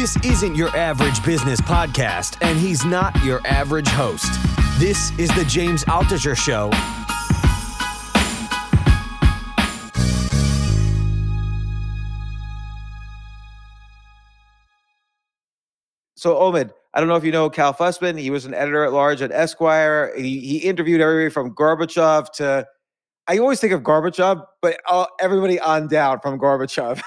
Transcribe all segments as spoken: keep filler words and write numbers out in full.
This isn't your average business podcast, and he's not your average host. This is the James Altucher Show. So, Omid, I don't know if you know Cal Fussman. He was an editor-at-large at Esquire. He, he interviewed everybody from Gorbachev to, I always think of Gorbachev, but all, everybody on down from Gorbachev.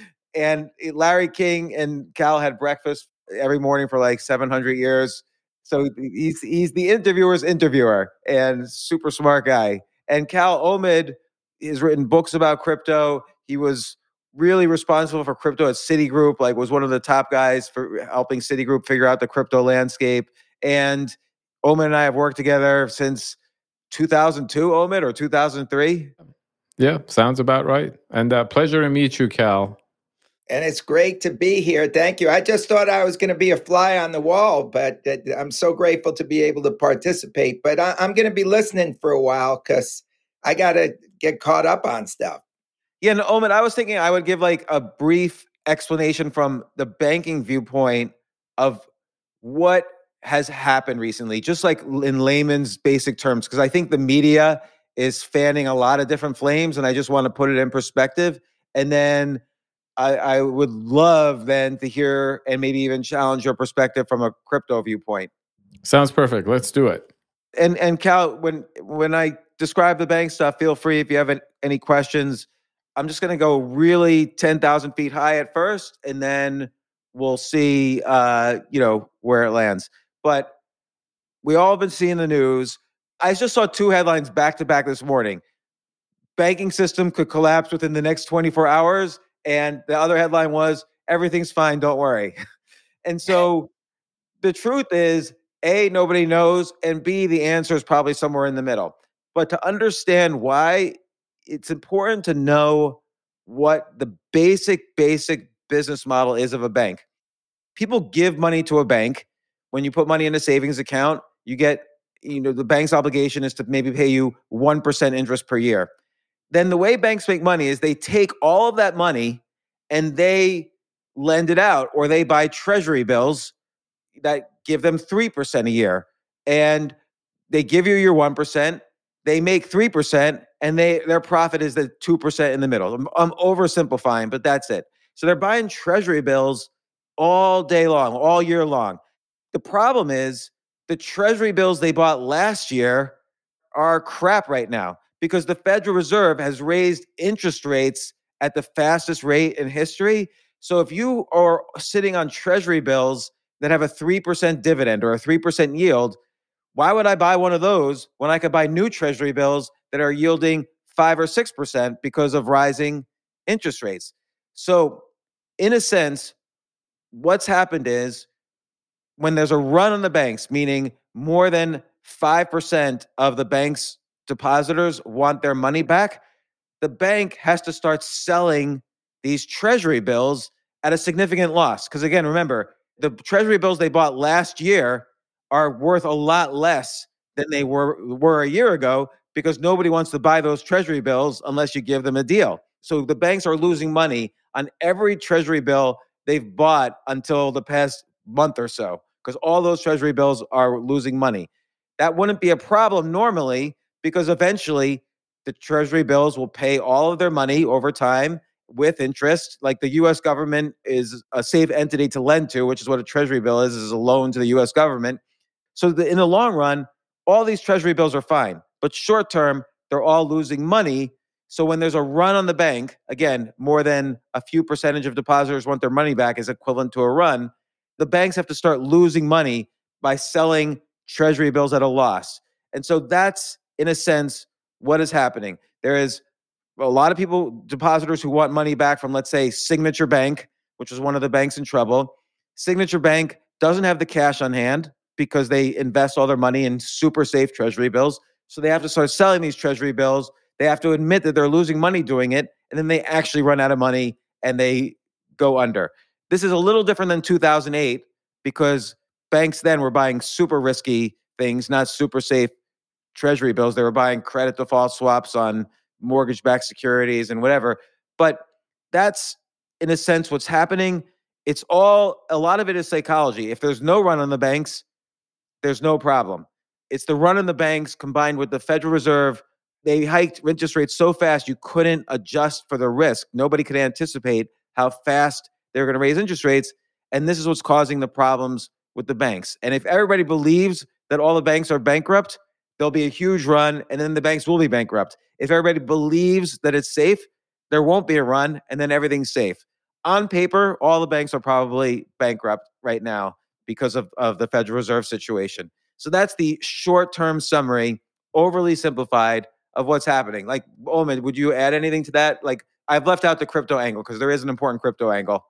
And Larry King and Cal had breakfast every morning for like seven hundred years. So he's he's the interviewer's interviewer and super smart guy. And Cal Omid has written books about crypto. He was really responsible for crypto at Citigroup, like was one of the top guys for helping Citigroup figure out the crypto landscape. And Omid and I have worked together since two thousand two, Omid, or two thousand three. Yeah, sounds about right. And uh, pleasure to meet you, Cal. And it's great to be here. Thank you. I just thought I was going to be a fly on the wall, but uh, I'm so grateful to be able to participate. But I, I'm going to be listening for a while because I got to get caught up on stuff. Yeah, no, Omid, I was thinking I would give like a brief explanation from the banking viewpoint of what has happened recently, just like in layman's basic terms, because I think the media is fanning a lot of different flames, and I just want to put it in perspective. And then I, I would love then to hear and maybe even challenge your perspective from a crypto viewpoint. Sounds perfect. Let's do it. And and Cal, when when I describe the bank stuff, feel free if you have any questions. I'm just going to go really ten thousand feet high at first, and then we'll see, uh, you know, where it lands. But we all have been seeing the news. I just saw two headlines back to back this morning. Banking system could collapse within the next twenty-four hours. And the other headline was, everything's fine, don't worry. And so the truth is, A, nobody knows, and B, the answer is probably somewhere in the middle. But to understand why, it's important to know what the basic, basic business model is of a bank. People give money to a bank. When you put money in a savings account, you get, you know, the bank's obligation is to maybe pay you one percent interest per year. Then the way banks make money is they take all of that money and they lend it out, or they buy treasury bills that give them three percent a year. And they give you your one percent, they make three percent, and they their profit is the two percent in the middle. I'm, I'm oversimplifying, but that's it. So they're buying treasury bills all day long, all year long. The problem is the treasury bills they bought last year are crap right now, because the Federal Reserve has raised interest rates at the fastest rate in history. So if you are sitting on treasury bills that have a three percent dividend or a three percent yield, why would I buy one of those when I could buy new treasury bills that are yielding five or six percent because of rising interest rates? So in a sense, what's happened is when there's a run on the banks, meaning more than five percent of the bank's depositors want their money back, the bank has to start selling these treasury bills at a significant loss. Because again, remember, the treasury bills they bought last year are worth a lot less than they were, were a year ago, because nobody wants to buy those treasury bills unless you give them a deal. So the banks are losing money on every treasury bill they've bought until the past month or so, because all those treasury bills are losing money. That wouldn't be a problem normally, because eventually the treasury bills will pay all of their money over time with interest. Like the U S government is a safe entity to lend to, which is what a treasury bill is, is a loan to the U S government. So the, in the long run, all these treasury bills are fine. But short term, they're all losing money. So when there's a run on the bank, again, more than a few percentage of depositors want their money back is equivalent to a run, the banks have to start losing money by selling treasury bills at a loss. And so that's, in a sense, what is happening. There is a lot of people, depositors who want money back from, let's say, Signature Bank, which is one of the banks in trouble. Signature Bank doesn't have the cash on hand because they invest all their money in super safe treasury bills. So they have to start selling these treasury bills. They have to admit that they're losing money doing it, and then they actually run out of money and they go under. This is a little different than two thousand eight, because banks then were buying super risky things, not super safe treasury bills. They were buying credit default swaps on mortgage-backed securities and whatever. But that's, in a sense, what's happening. It's all, a lot of it is psychology. If there's no run on the banks, there's no problem. It's the run on the banks combined with the Federal Reserve. They hiked interest rates so fast you couldn't adjust for the risk. Nobody could anticipate how fast they're going to raise interest rates. And this is what's causing the problems with the banks. And if everybody believes that all the banks are bankrupt, there'll be a huge run and then the banks will be bankrupt. If everybody believes that it's safe, there won't be a run and then everything's safe. On paper, all the banks are probably bankrupt right now because of, of the Federal Reserve situation. So that's the short-term summary, overly simplified, of what's happening. Like, Omid, would you add anything to that? Like, I've left out the crypto angle because there is an important crypto angle.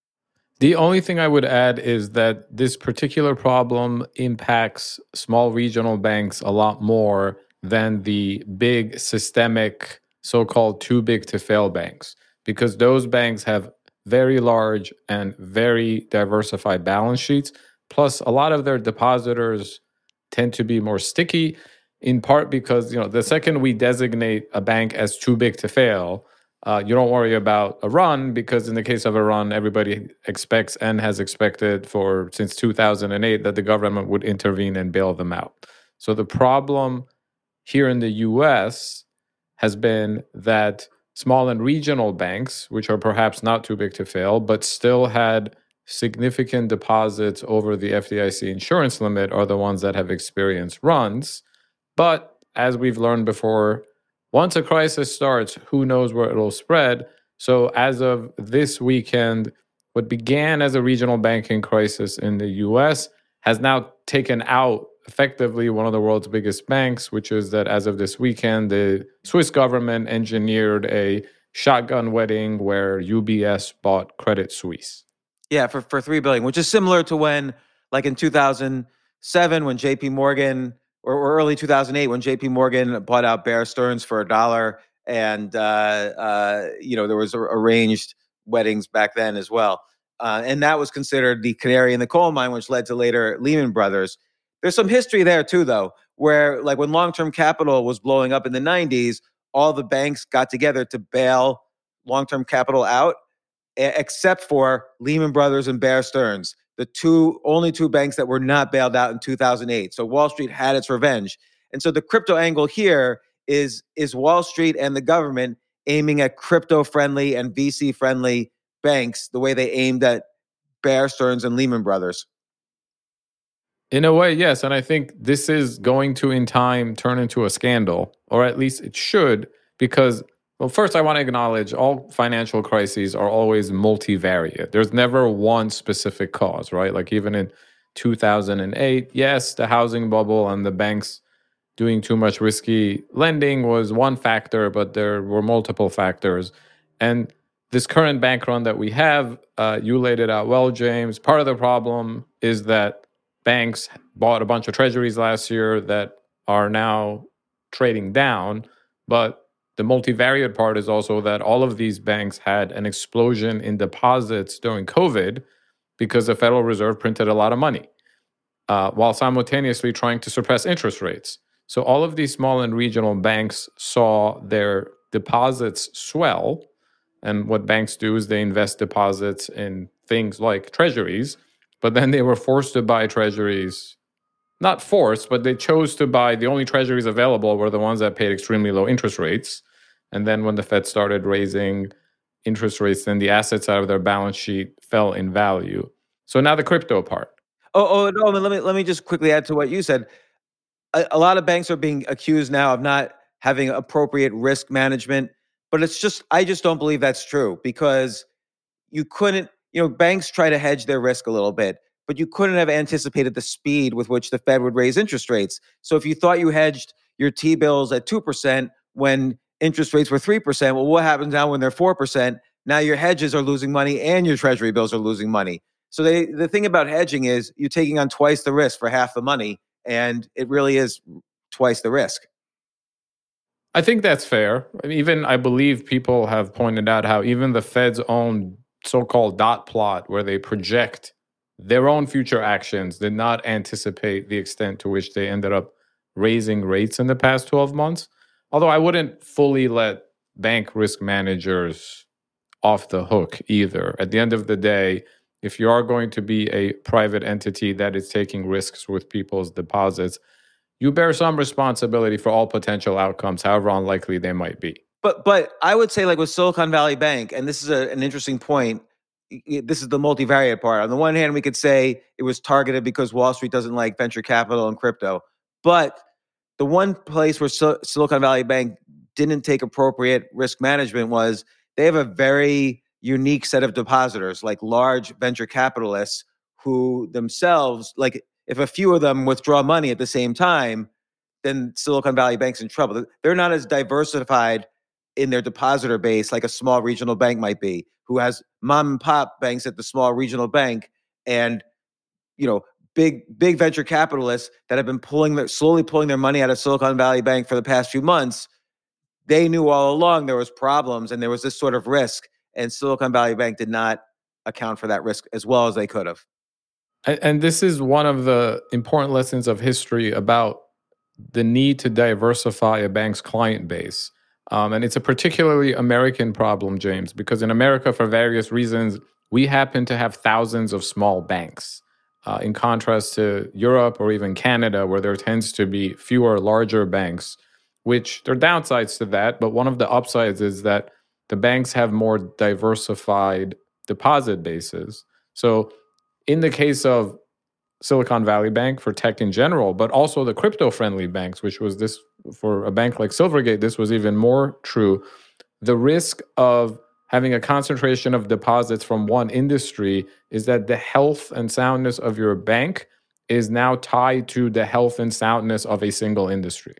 The only thing I would add is that this particular problem impacts small regional banks a lot more than the big systemic, so-called too big to fail banks, because those banks have very large and very diversified balance sheets. Plus, a lot of their depositors tend to be more sticky, in part because, you know, the second we designate a bank as too big to fail, uh, you don't worry about a run, because in the case of a run, everybody expects and has expected for since two thousand eight that the government would intervene and bail them out. So the problem here in the U S has been that small and regional banks, which are perhaps not too big to fail, but still had significant deposits over the F D I C insurance limit, are the ones that have experienced runs. But as we've learned before, once a crisis starts, who knows where it'll spread. So as of this weekend, what began as a regional banking crisis in the U S has now taken out effectively one of the world's biggest banks, which is that as of this weekend, the Swiss government engineered a shotgun wedding where U B S bought Credit Suisse. Yeah, for, for three billion dollars, which is similar to when, like in two thousand seven, when J P Morgan, or, or early two thousand eight, when J P Morgan bought out Bear Stearns for a dollar, and uh, uh, you know there was arranged weddings back then as well, uh, and that was considered the canary in the coal mine, which led to later Lehman Brothers. There's some history there too, though, where like when long-term capital was blowing up in the nineties, all the banks got together to bail long-term capital out, except for Lehman Brothers and Bear Stearns, the two only two banks that were not bailed out in two thousand eight. So Wall Street had its revenge. And so the crypto angle here is, is Wall Street and the government aiming at crypto-friendly and V C-friendly banks the way they aimed at Bear Stearns and Lehman Brothers. In a way, yes. And I think this is going to, in time, turn into a scandal, or at least it should, because, well, first, I want to acknowledge all financial crises are always multivariate. There's never one specific cause, right? Like even in two thousand eight, yes, the housing bubble and the banks doing too much risky lending was one factor, but there were multiple factors. And this current bank run that we have, uh, you laid it out well, James. Part of the problem is that banks bought a bunch of treasuries last year that are now trading down, but the multivariate part is also that all of these banks had an explosion in deposits during COVID because the Federal Reserve printed a lot of money, uh, while simultaneously trying to suppress interest rates. So all of these small and regional banks saw their deposits swell. And what banks do is they invest deposits in things like treasuries, but then they were forced to buy treasuries. Not forced, but they chose to buy, the only treasuries available were the ones that paid extremely low interest rates. And then when the Fed started raising interest rates, then the assets out of their balance sheet fell in value. So now the crypto part. Oh, oh no, let me let me just quickly add to what you said. A, a lot of banks are being accused now of not having appropriate risk management, but it's just, I just don't believe that's true, because you couldn't, you know, banks try to hedge their risk a little bit, but you couldn't have anticipated the speed with which the Fed would raise interest rates. So if you thought you hedged your T-bills at two percent when interest rates were three percent, well, what happens now when they're four percent? Now your hedges are losing money and your treasury bills are losing money. So they, the thing about hedging is you're taking on twice the risk for half the money, and it really is twice the risk. I think that's fair. Even I believe people have pointed out how even the Fed's own so-called dot plot, where they project their own future actions, did not anticipate the extent to which they ended up raising rates in the past twelve months. Although I wouldn't fully let bank risk managers off the hook either. At the end of the day, if you are going to be a private entity that is taking risks with people's deposits, you bear some responsibility for all potential outcomes, however unlikely they might be. But but I would say, like with Silicon Valley Bank, and this is a, an interesting point. y- This is the multivariate part. On the one hand, we could say it was targeted because Wall Street doesn't like venture capital and crypto. But the one place where Sil- Silicon Valley Bank didn't take appropriate risk management was they have a very unique set of depositors, like large venture capitalists who themselves, like if a few of them withdraw money at the same time, then Silicon Valley Bank's in trouble. They're not as diversified in their depositor base like a small regional bank might be, who has mom and pop banks at the small regional bank and, you know, big big venture capitalists that have been pulling their slowly pulling their money out of Silicon Valley Bank for the past few months. They knew all along there was problems and there was this sort of risk, and Silicon Valley Bank did not account for that risk as well as they could have. And, and this is one of the important lessons of history about the need to diversify a bank's client base. Um, and it's a particularly American problem, James, because in America, for various reasons, we happen to have thousands of small banks. Uh, in contrast to Europe or even Canada, where there tends to be fewer larger banks, which there are downsides to that. But one of the upsides is that the banks have more diversified deposit bases. So in the case of Silicon Valley Bank for tech in general, but also the crypto-friendly banks, which was this for a bank like Silvergate, this was even more true. The risk of having a concentration of deposits from one industry is that the health and soundness of your bank is now tied to the health and soundness of a single industry.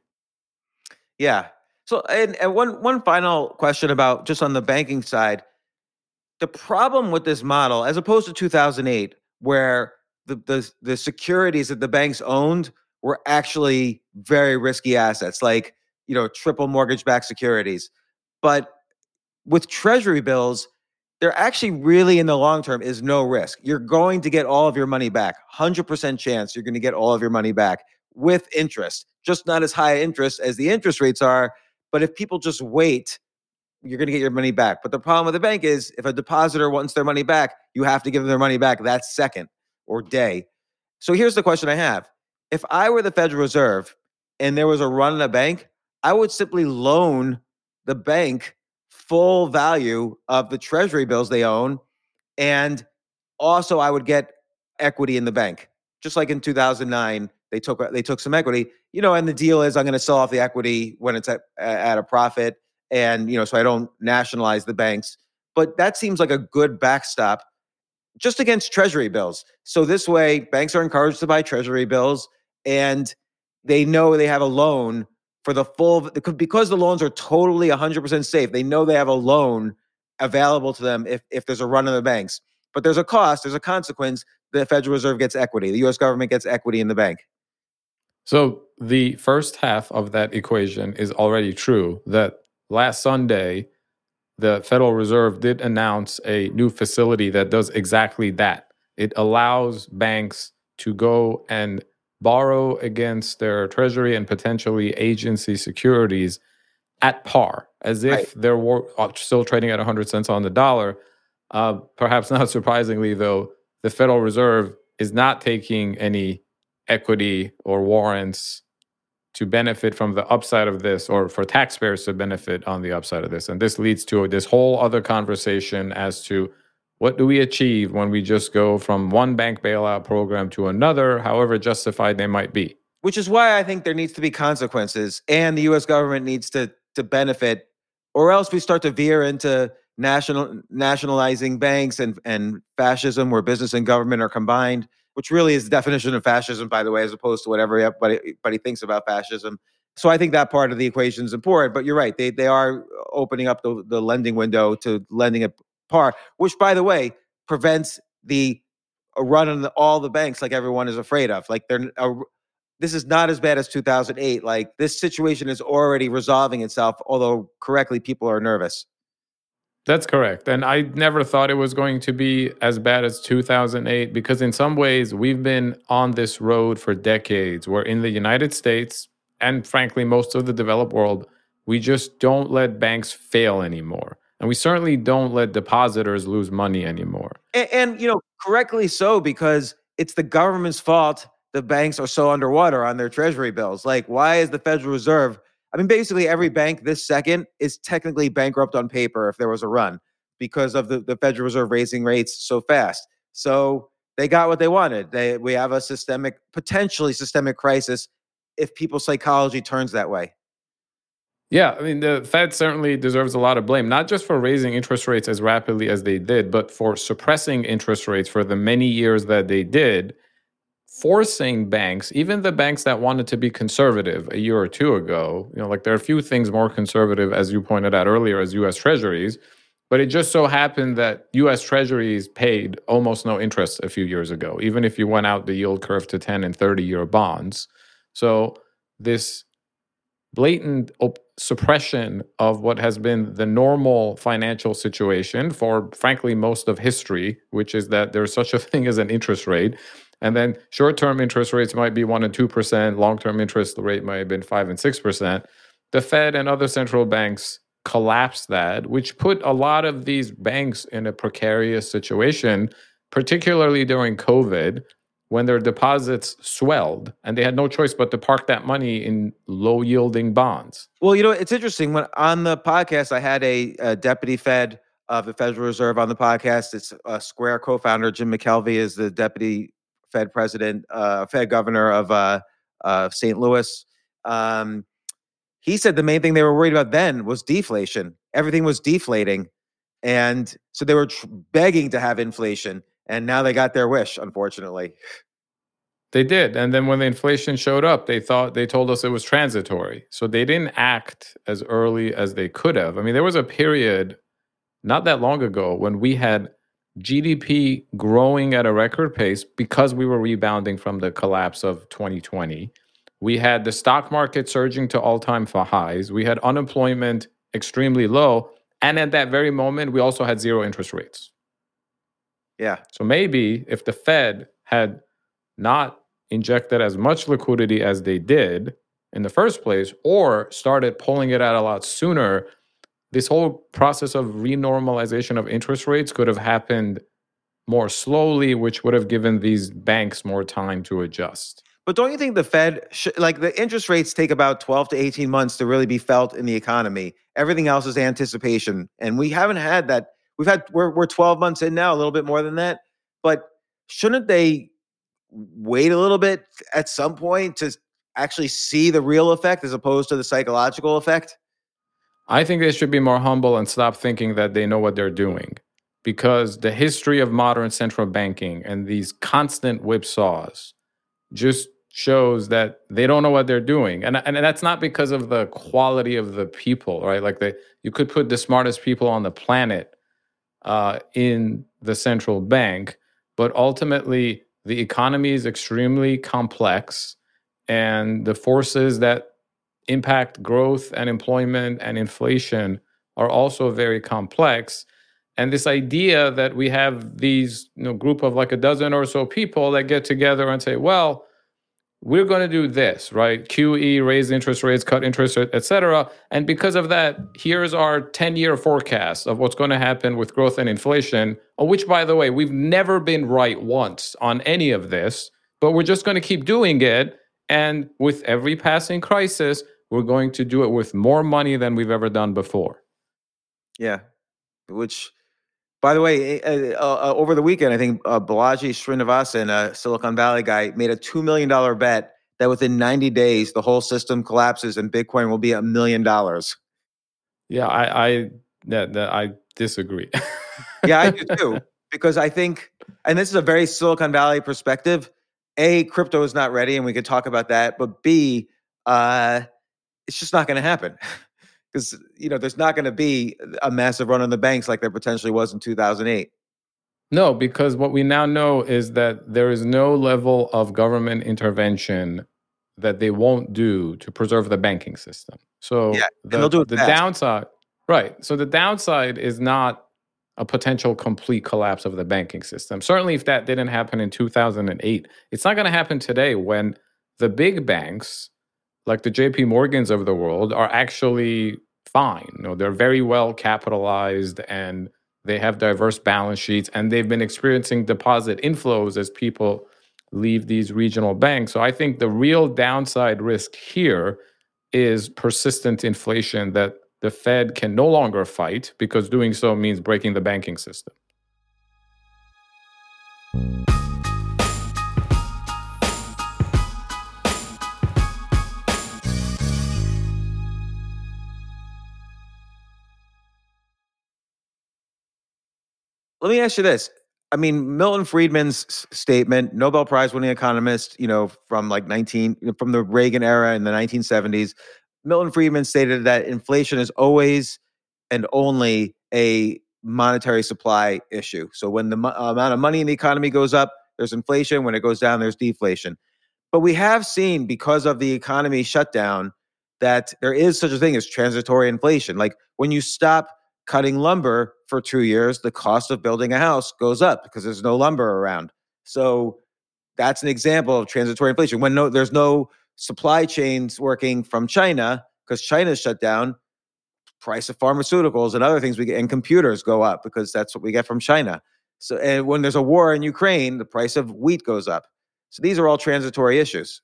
Yeah. So, and, and one one final question about just on the banking side, the problem with this model, as opposed to two thousand eight, where the the, the securities that the banks owned were actually very risky assets, like you know triple mortgage-backed securities, but with treasury bills, there actually really in the long term is no risk. You're going to get all of your money back. one hundred percent chance you're going to get all of your money back with interest, just not as high interest as the interest rates are. But if people just wait, you're going to get your money back. But the problem with the bank is if a depositor wants their money back, you have to give them their money back that second or day. So here's the question I have. If I were the Federal Reserve and there was a run on a bank, I would simply loan the bank full value of the treasury bills they own. And also I would get equity in the bank. Just like in two thousand nine, they took they took some equity, you know, and the deal is I'm going to sell off the equity when it's at, at a profit. And, you know, so I don't nationalize the banks. But that seems like a good backstop just against treasury bills. So this way, banks are encouraged to buy treasury bills and they know they have a loan for the full, because the loans are totally one hundred percent safe. They know they have a loan available to them if, if there's a run on the banks. But there's a cost, there's a consequence. The Federal Reserve gets equity. The U S government gets equity in the bank. So the first half of that equation is already true, that last Sunday, the Federal Reserve did announce a new facility that does exactly that. It allows banks to go and borrow against their treasury and potentially agency securities at par, as if Right. they're war- uh, still trading at one hundred cents on the dollar. Uh, perhaps not surprisingly, though, the Federal Reserve is not taking any equity or warrants to benefit from the upside of this, or for taxpayers to benefit on the upside of this. And this leads to this whole other conversation as to what do we achieve when we just go from one bank bailout program to another, however justified they might be. Which is why I think there needs to be consequences and the U S government needs to to benefit, or else we start to veer into national nationalizing banks and, and fascism where business and government are combined, which really is the definition of fascism, by the way, as opposed to whatever everybody, everybody thinks about fascism. So I think that part of the equation is important, but you're right. They they are opening up the, the lending window to lending at par, which, by the way, prevents the a run on the, all the banks like everyone is afraid of. Like they're a, this is not as bad as two thousand eight. Like this situation is already resolving itself, although correctly people are nervous. That's correct. And I never thought it was going to be as bad as two thousand eight, because in some ways we've been on this road for decades where in the United States and frankly most of the developed world, we just don't let banks fail anymore. And we certainly don't let depositors lose money anymore. And, and you know, correctly so, because it's the government's fault the banks are so underwater on their treasury bills. Like, why is the Federal Reserve? I mean, basically every bank this second is technically bankrupt on paper if there was a run because of the, the Federal Reserve raising rates so fast. So they got what they wanted. They we have a systemic, potentially systemic crisis if people's psychology turns that way. Yeah, I mean, the Fed certainly deserves a lot of blame, not just for raising interest rates as rapidly as they did, but for suppressing interest rates for the many years that they did, forcing banks, even the banks that wanted to be conservative a year or two ago, you know, like there are a few things more conservative, as you pointed out earlier, as U S Treasuries, but it just so happened that U S Treasuries paid almost no interest a few years ago, even if you went out the yield curve to ten and thirty year bonds. So this blatant op- suppression of what has been the normal financial situation for, frankly, most of history, which is that there's such a thing as an interest rate. And then short-term interest rates might be one and two percent, long-term interest rate might have been five and six percent. The Fed and other central banks collapsed that, which put a lot of these banks in a precarious situation, particularly during COVID, when their deposits swelled and they had no choice but to park that money in low yielding bonds. Well, you know, it's interesting. When on the podcast, I had a, a deputy Fed of the Federal Reserve on the podcast. It's a Square co-founder. Jim McKelvey is the deputy Fed president, uh, Fed governor of uh, uh, Saint Louis. Um, he said the main thing they were worried about then was deflation. Everything was deflating. And so they were tr- begging to have inflation. And now they got their wish, unfortunately. They did. And then when the inflation showed up, they thought they told us it was transitory. So they didn't act as early as they could have. I mean, there was a period not that long ago when we had G D P growing at a record pace because we were rebounding from the collapse of twenty twenty. We had the stock market surging to all-time highs. We had unemployment extremely low. And at that very moment, we also had zero interest rates. Yeah. So maybe if the Fed had not injected as much liquidity as they did in the first place, or started pulling it out a lot sooner, this whole process of renormalization of interest rates could have happened more slowly, which would have given these banks more time to adjust. But don't you think the Fed, sh- like the interest rates take about twelve to eighteen months to really be felt in the economy? Everything else is anticipation. And we haven't had that. We've had, we're, we're twelve months in now, a little bit more than that. But shouldn't they wait a little bit at some point to actually see the real effect as opposed to the psychological effect? I think they should be more humble and stop thinking that they know what they're doing, because the history of modern central banking and these constant whipsaws just shows that they don't know what they're doing. And, and that's not because of the quality of the people, right? Like they, you could put the smartest people on the planet uh, in the central bank, but ultimately the economy is extremely complex, and the forces that impact growth and employment and inflation are also very complex. And this idea that we have these, you know, group of like a dozen or so people that get together and say, well, we're going to do this, right? Q E, raise interest rates, cut interest rates, et cetera. And because of that, here's our ten-year forecast of what's going to happen with growth and inflation, on which, by the way, we've never been right once on any of this, but we're just going to keep doing it. And with every passing crisis, we're going to do it with more money than we've ever done before. Yeah. Which, by the way, uh, uh, over the weekend, I think uh, Balaji Srinivasan, a Silicon Valley guy, made a two million dollars bet that within ninety days, the whole system collapses and Bitcoin will be a million dollars. Yeah, I I, that, that I disagree. Yeah, I do too. Because I think, and this is a very Silicon Valley perspective, A, crypto is not ready, and we could talk about that. But B, uh, it's just not going to happen. Because, you know, there's not going to be a massive run on the banks like there potentially was in two thousand eight. No, because what we now know is that there is no level of government intervention that they won't do to preserve the banking system. So Yeah, the, and they'll do it the fast. downside, right. So the downside is not a potential complete collapse of the banking system. Certainly if that didn't happen in two thousand eight, it's not going to happen today when the big banks, like the J P Morgans of the world, are actually fine. You know, they're very well capitalized and They have diverse balance sheets, and they've been experiencing deposit inflows as people leave these regional banks. So I think the real downside risk here is persistent inflation that the Fed can no longer fight, because doing so means breaking the banking system. Let me ask you this. I mean, Milton Friedman's s- statement, Nobel Prize winning economist, you know, from like nineteen, from the Reagan era in the nineteen seventies, Milton Friedman stated that inflation is always and only a monetary supply issue. So when the mo- amount of money in the economy goes up, there's inflation. When it goes down, there's deflation. But we have seen, because of the economy shutdown, that there is such a thing as transitory inflation. Like when you stop cutting lumber for two years, the cost of building a house goes up because there's no lumber around. So that's an example of transitory inflation. When no, there's no supply chains working from China because China's shut down, price of pharmaceuticals and other things we get and computers go up because that's what we get from China. So, and when there's a war in Ukraine, the price of wheat goes up. So these are all transitory issues.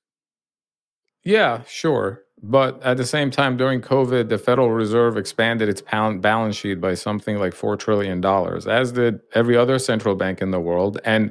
Yeah, sure. But at the same time, during COVID, the Federal Reserve expanded its pound balance sheet by something like four trillion dollars, as did every other central bank in the world. And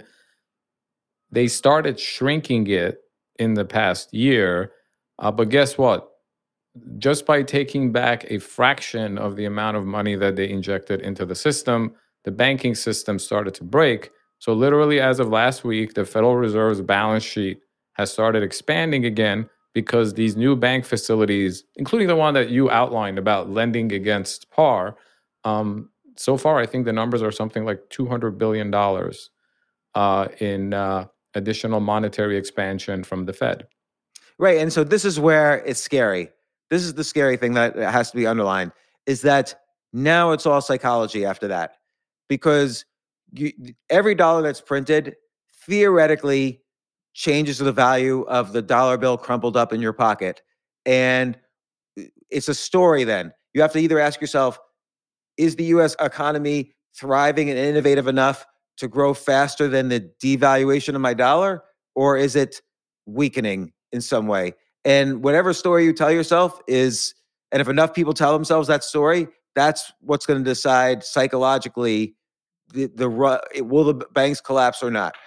they started shrinking it in the past year. Uh, but guess what? Just by taking back a fraction of the amount of money that they injected into the system, the banking system started to break. So, literally, as of last week, the Federal Reserve's balance sheet has started expanding again because these new bank facilities, including the one that you outlined about lending against par, um, so far, I think the numbers are something like two hundred billion dollars uh, in uh, additional monetary expansion from the Fed. Right. And so this is where it's scary. This is the scary thing that has to be underlined, is that now it's all psychology after that. Because you, every dollar that's printed theoretically changes the value of the dollar bill crumpled up in your pocket. And it's a story then. You have to either ask yourself, is the U S economy thriving and innovative enough to grow faster than the devaluation of my dollar? Or is it weakening in some way? And whatever story you tell yourself is, and if enough people tell themselves that story, that's what's going to decide psychologically the, the will the banks collapse or not.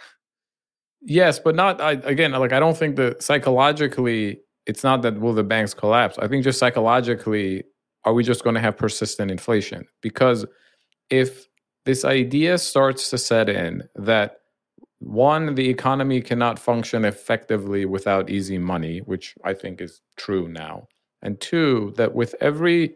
Yes, but not I, again. Like I don't think that psychologically, it's not that will the banks collapse. I think just psychologically, are we just going to have persistent inflation? Because if this idea starts to set in that one, the economy cannot function effectively without easy money, which I think is true now, and two, that with every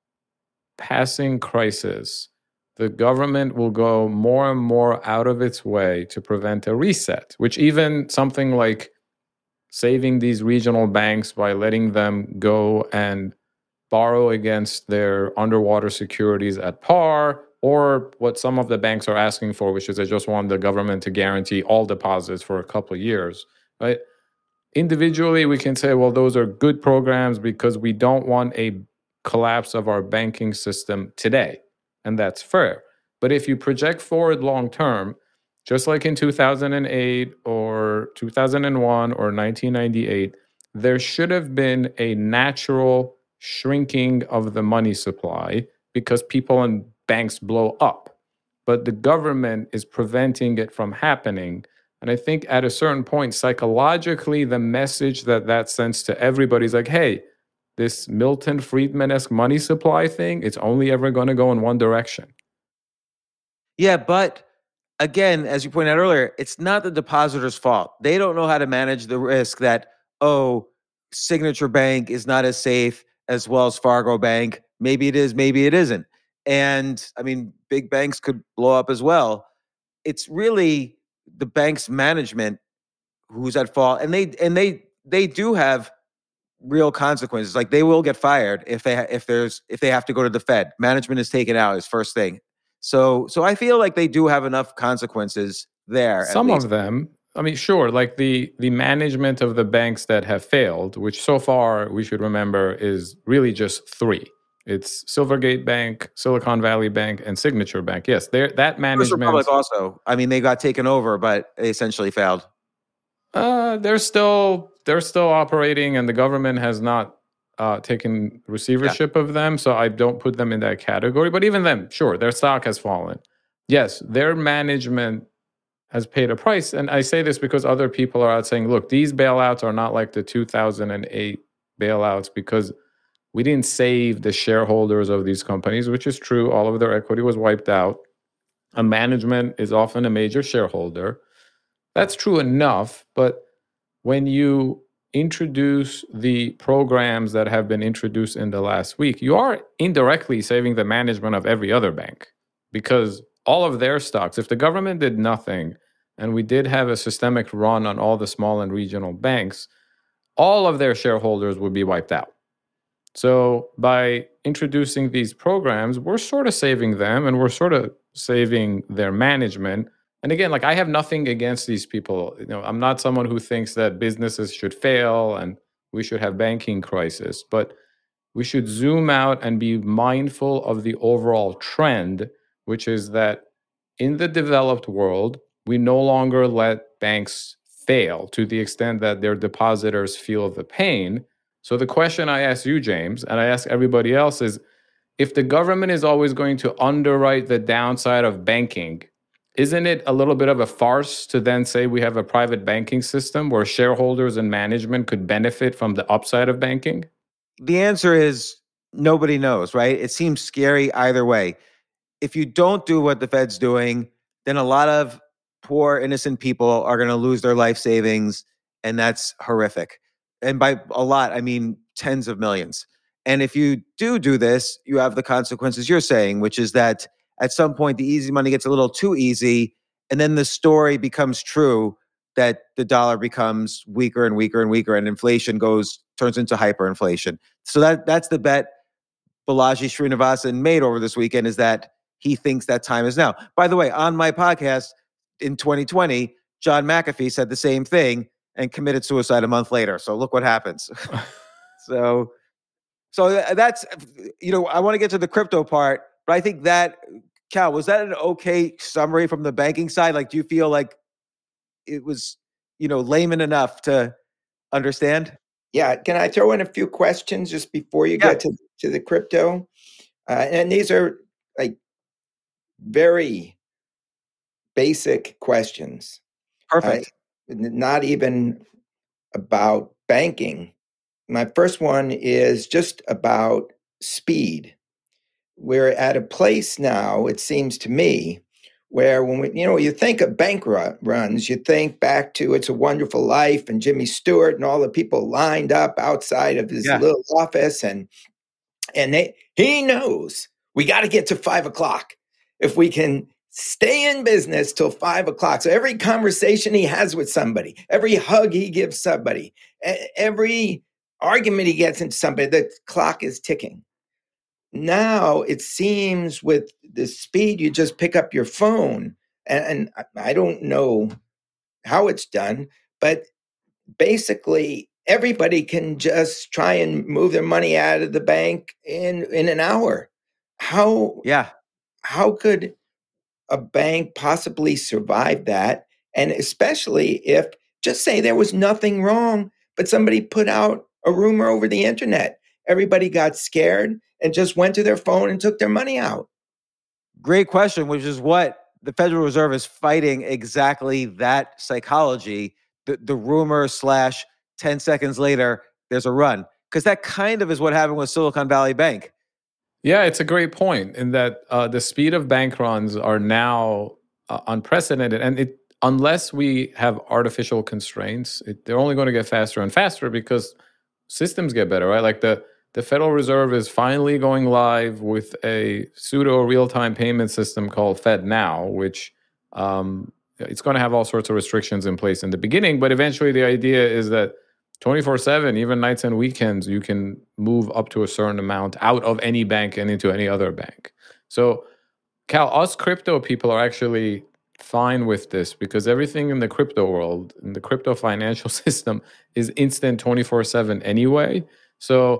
passing crisis, the government will go more and more out of its way to prevent a reset, which even something like saving these regional banks by letting them go and borrow against their underwater securities at par, or what some of the banks are asking for, which is they just want the government to guarantee all deposits for a couple of years, right? Individually, we can say, well, those are good programs because we don't want a collapse of our banking system today. And that's fair. But if you project forward long term, just like in two thousand eight or two thousand one or nineteen ninety-eight, there should have been a natural shrinking of the money supply because people and banks blow up. But the government is preventing it from happening. And I think at a certain point, psychologically, the message that that sends to everybody is like, hey, this Milton Friedman-esque money supply thing, it's only ever going to go in one direction. Yeah, but again, as you pointed out earlier, it's not the depositor's fault. They don't know how to manage the risk that, oh, Signature Bank is not as safe as Wells Fargo Bank. Maybe it is, maybe it isn't. And I mean, big banks could blow up as well. It's really the bank's management who's at fault. And they and they they do have real consequences. Like they will get fired if they if there's if they have to go to the Fed. Management is taken out as first thing. So so I feel like they do have enough consequences there. Some of them, I mean, sure, like the the management of the banks that have failed, which so far we should remember is really just three. It's Silvergate Bank, Silicon Valley Bank, and Signature Bank. Yes, there that First management. Republic also. I mean, they got taken over, but they essentially failed. Uh, they're still they're still operating, and the government has not uh, taken receivership yeah. of them. So I don't put them in that category. But even them, sure, their stock has fallen. Yes, their management has paid a price, and I say this because other people are out saying, "Look, these bailouts are not like the two thousand eight bailouts because." We didn't save the shareholders of these companies, which is true. All of their equity was wiped out. A management is often a major shareholder. That's true enough. But when you introduce the programs that have been introduced in the last week, you are indirectly saving the management of every other bank because all of their stocks, if the government did nothing and we did have a systemic run on all the small and regional banks, all of their shareholders would be wiped out. So by introducing these programs, we're sort of saving them and we're sort of saving their management. And again, like I have nothing against these people. You know, I'm not someone who thinks that businesses should fail and we should have banking crisis, but we should zoom out and be mindful of the overall trend, which is that in the developed world, we no longer let banks fail to the extent that their depositors feel the pain. So the question I ask you, James, and I ask everybody else is, if the government is always going to underwrite the downside of banking, isn't it a little bit of a farce to then say we have a private banking system where shareholders and management could benefit from the upside of banking? The answer is nobody knows, right? It seems scary either way. If you don't do what the Fed's doing, then a lot of poor, innocent people are going to lose their life savings, and that's horrific. And by a lot, I mean tens of millions. And if you do do this, you have the consequences you're saying, which is that at some point the easy money gets a little too easy, and then the story becomes true that the dollar becomes weaker and weaker and weaker, and inflation goes turns into hyperinflation. So that that's the bet Balaji Srinivasan made over this weekend, is that he thinks that time is now. By the way, on my podcast in twenty twenty, John McAfee said the same thing and committed suicide a month later. So look what happens. so, so that's, you know, I want to get to the crypto part, but I think that, Cal, was that an okay summary from the banking side? Like, do you feel like it was, you know, layman enough to understand? Yeah. Can I throw in a few questions just before you yeah. get to, to the crypto? Uh, and these are like very basic questions. Perfect. Uh, not even about banking. My first one is just about speed. We're at a place now, it seems to me, where when we, you know, you think of bank runs, you think back to It's a Wonderful Life and Jimmy Stewart and all the people lined up outside of his yeah. little office, and and they, he knows we got to get to five o'clock if we can stay in business till five o'clock. So every conversation he has with somebody, every hug he gives somebody, every argument he gets into somebody, the clock is ticking. Now it seems with the speed, you just pick up your phone, and, and I don't know how it's done, but basically everybody can just try and move their money out of the bank in, in an hour. How, yeah. how could a bank possibly survive that? And especially if, just say there was nothing wrong, but somebody put out a rumor over the internet. Everybody got scared and just went to their phone and took their money out. Great question, which is what the Federal Reserve is fighting, exactly that psychology, the, the rumor slash ten seconds later, there's a run. Because that kind of is what happened with Silicon Valley Bank. Yeah, it's a great point in that uh, the speed of bank runs are now uh, unprecedented. And it, unless we have artificial constraints, it, they're only going to get faster and faster because systems get better, right? Like the, the Federal Reserve is finally going live with a pseudo real-time payment system called FedNow, which um, it's going to have all sorts of restrictions in place in the beginning. But eventually the idea is that twenty-four seven, even nights and weekends, you can move up to a certain amount out of any bank and into any other bank. So, Cal, us crypto people are actually fine with this because everything in the crypto world, in the crypto financial system, is instant twenty-four seven anyway. So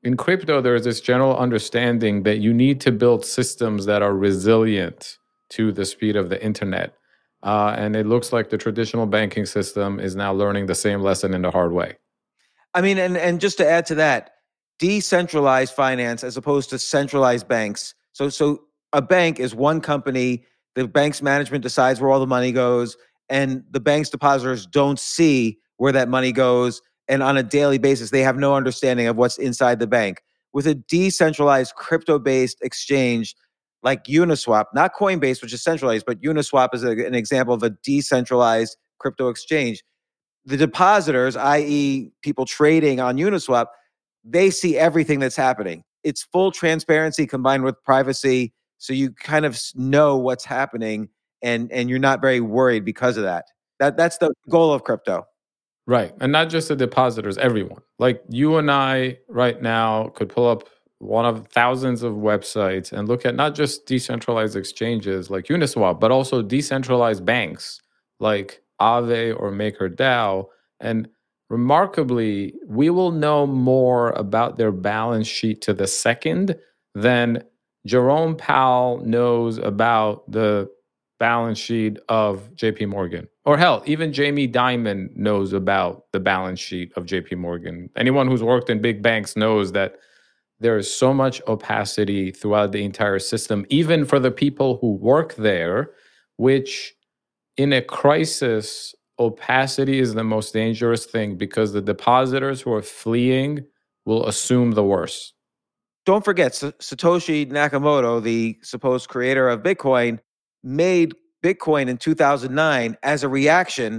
in crypto, there is this general understanding that you need to build systems that are resilient to the speed of the internet. Uh, and it looks like the traditional banking system is now learning the same lesson in the hard way. I mean, and, and just to add to that, decentralized finance as opposed to centralized banks. So, so a bank is one company. The bank's management decides where all the money goes, and the bank's depositors don't see where that money goes. And on a daily basis, they have no understanding of what's inside the bank. With a decentralized crypto-based exchange like Uniswap, not Coinbase, which is centralized, but Uniswap is a, an example of a decentralized crypto exchange. The depositors, that is people trading on Uniswap, they see everything that's happening. It's full transparency combined with privacy. So you kind of know what's happening, and, and you're not very worried because of that. That that's the goal of crypto. Right. And not just the depositors, everyone. Like you and I right now could pull up one of thousands of websites and look at not just decentralized exchanges like Uniswap, but also decentralized banks like Aave or MakerDAO. And remarkably, we will know more about their balance sheet to the second than Jerome Powell knows about the balance sheet of J P Morgan. Or hell, even Jamie Dimon knows about the balance sheet of J P Morgan. Anyone who's worked in big banks knows that there is so much opacity throughout the entire system, even for the people who work there, which in a crisis, opacity is the most dangerous thing because the depositors who are fleeing will assume the worst. Don't forget, Satoshi Nakamoto, the supposed creator of Bitcoin, made Bitcoin in two thousand nine as a reaction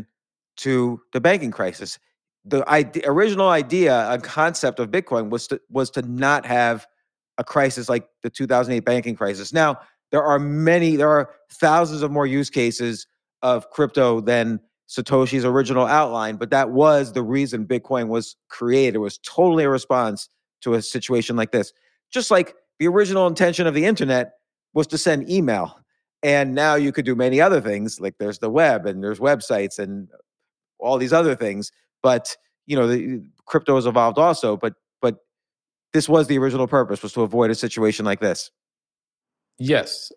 to the banking crisis. The idea, original idea, a concept of Bitcoin was to, was to not have a crisis like the two thousand eight banking crisis. Now, there are many, there are thousands of more use cases of crypto than Satoshi's original outline, but that was the reason Bitcoin was created. It was totally a response to a situation like this. Just like the original intention of the internet was to send email. And now you could do many other things, like there's the web and there's websites and all these other things. But, you know, the crypto has evolved also, but but this was the original purpose, was to avoid a situation like this. Yes.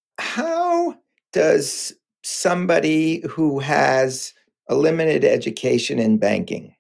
How does somebody who has a limited education in banking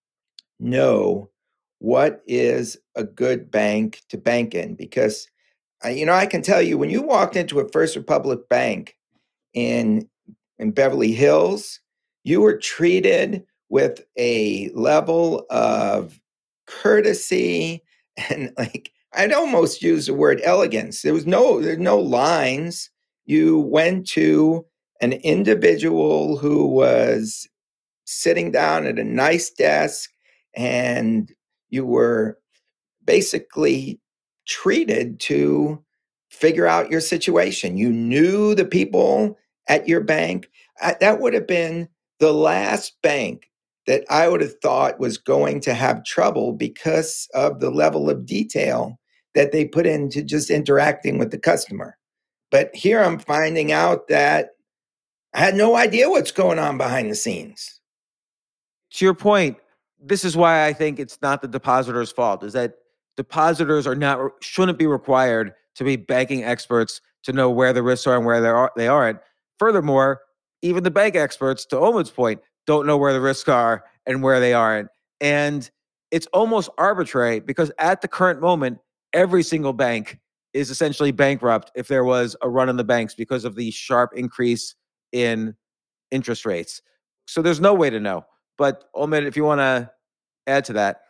know what is a good bank to bank in? Because, uh, you know, I can tell you, when you walked into a First Republic Bank in in Beverly Hills, you were treated with a level of courtesy and, like, I'd almost use the word elegance. There was no, there's no lines. You went to an individual who was sitting down at a nice desk, and you were basically treated to figure out your situation. You knew the people at your bank. I, that would have been the last bank that I would have thought was going to have trouble because of the level of detail that they put into just interacting with the customer. But here I'm finding out that I had no idea what's going on behind the scenes. To your point, this is why I think it's not the depositor's fault, is that depositors are not, shouldn't be required to be banking experts to know where the risks are and where they are, they aren't. Furthermore, even the bank experts, to Omid's point, don't know where the risks are and where they aren't. And it's almost arbitrary because at the current moment, every single bank is essentially bankrupt if there was a run on the banks because of the sharp increase in interest rates. So there's no way to know. But Omid, if you want to add to that.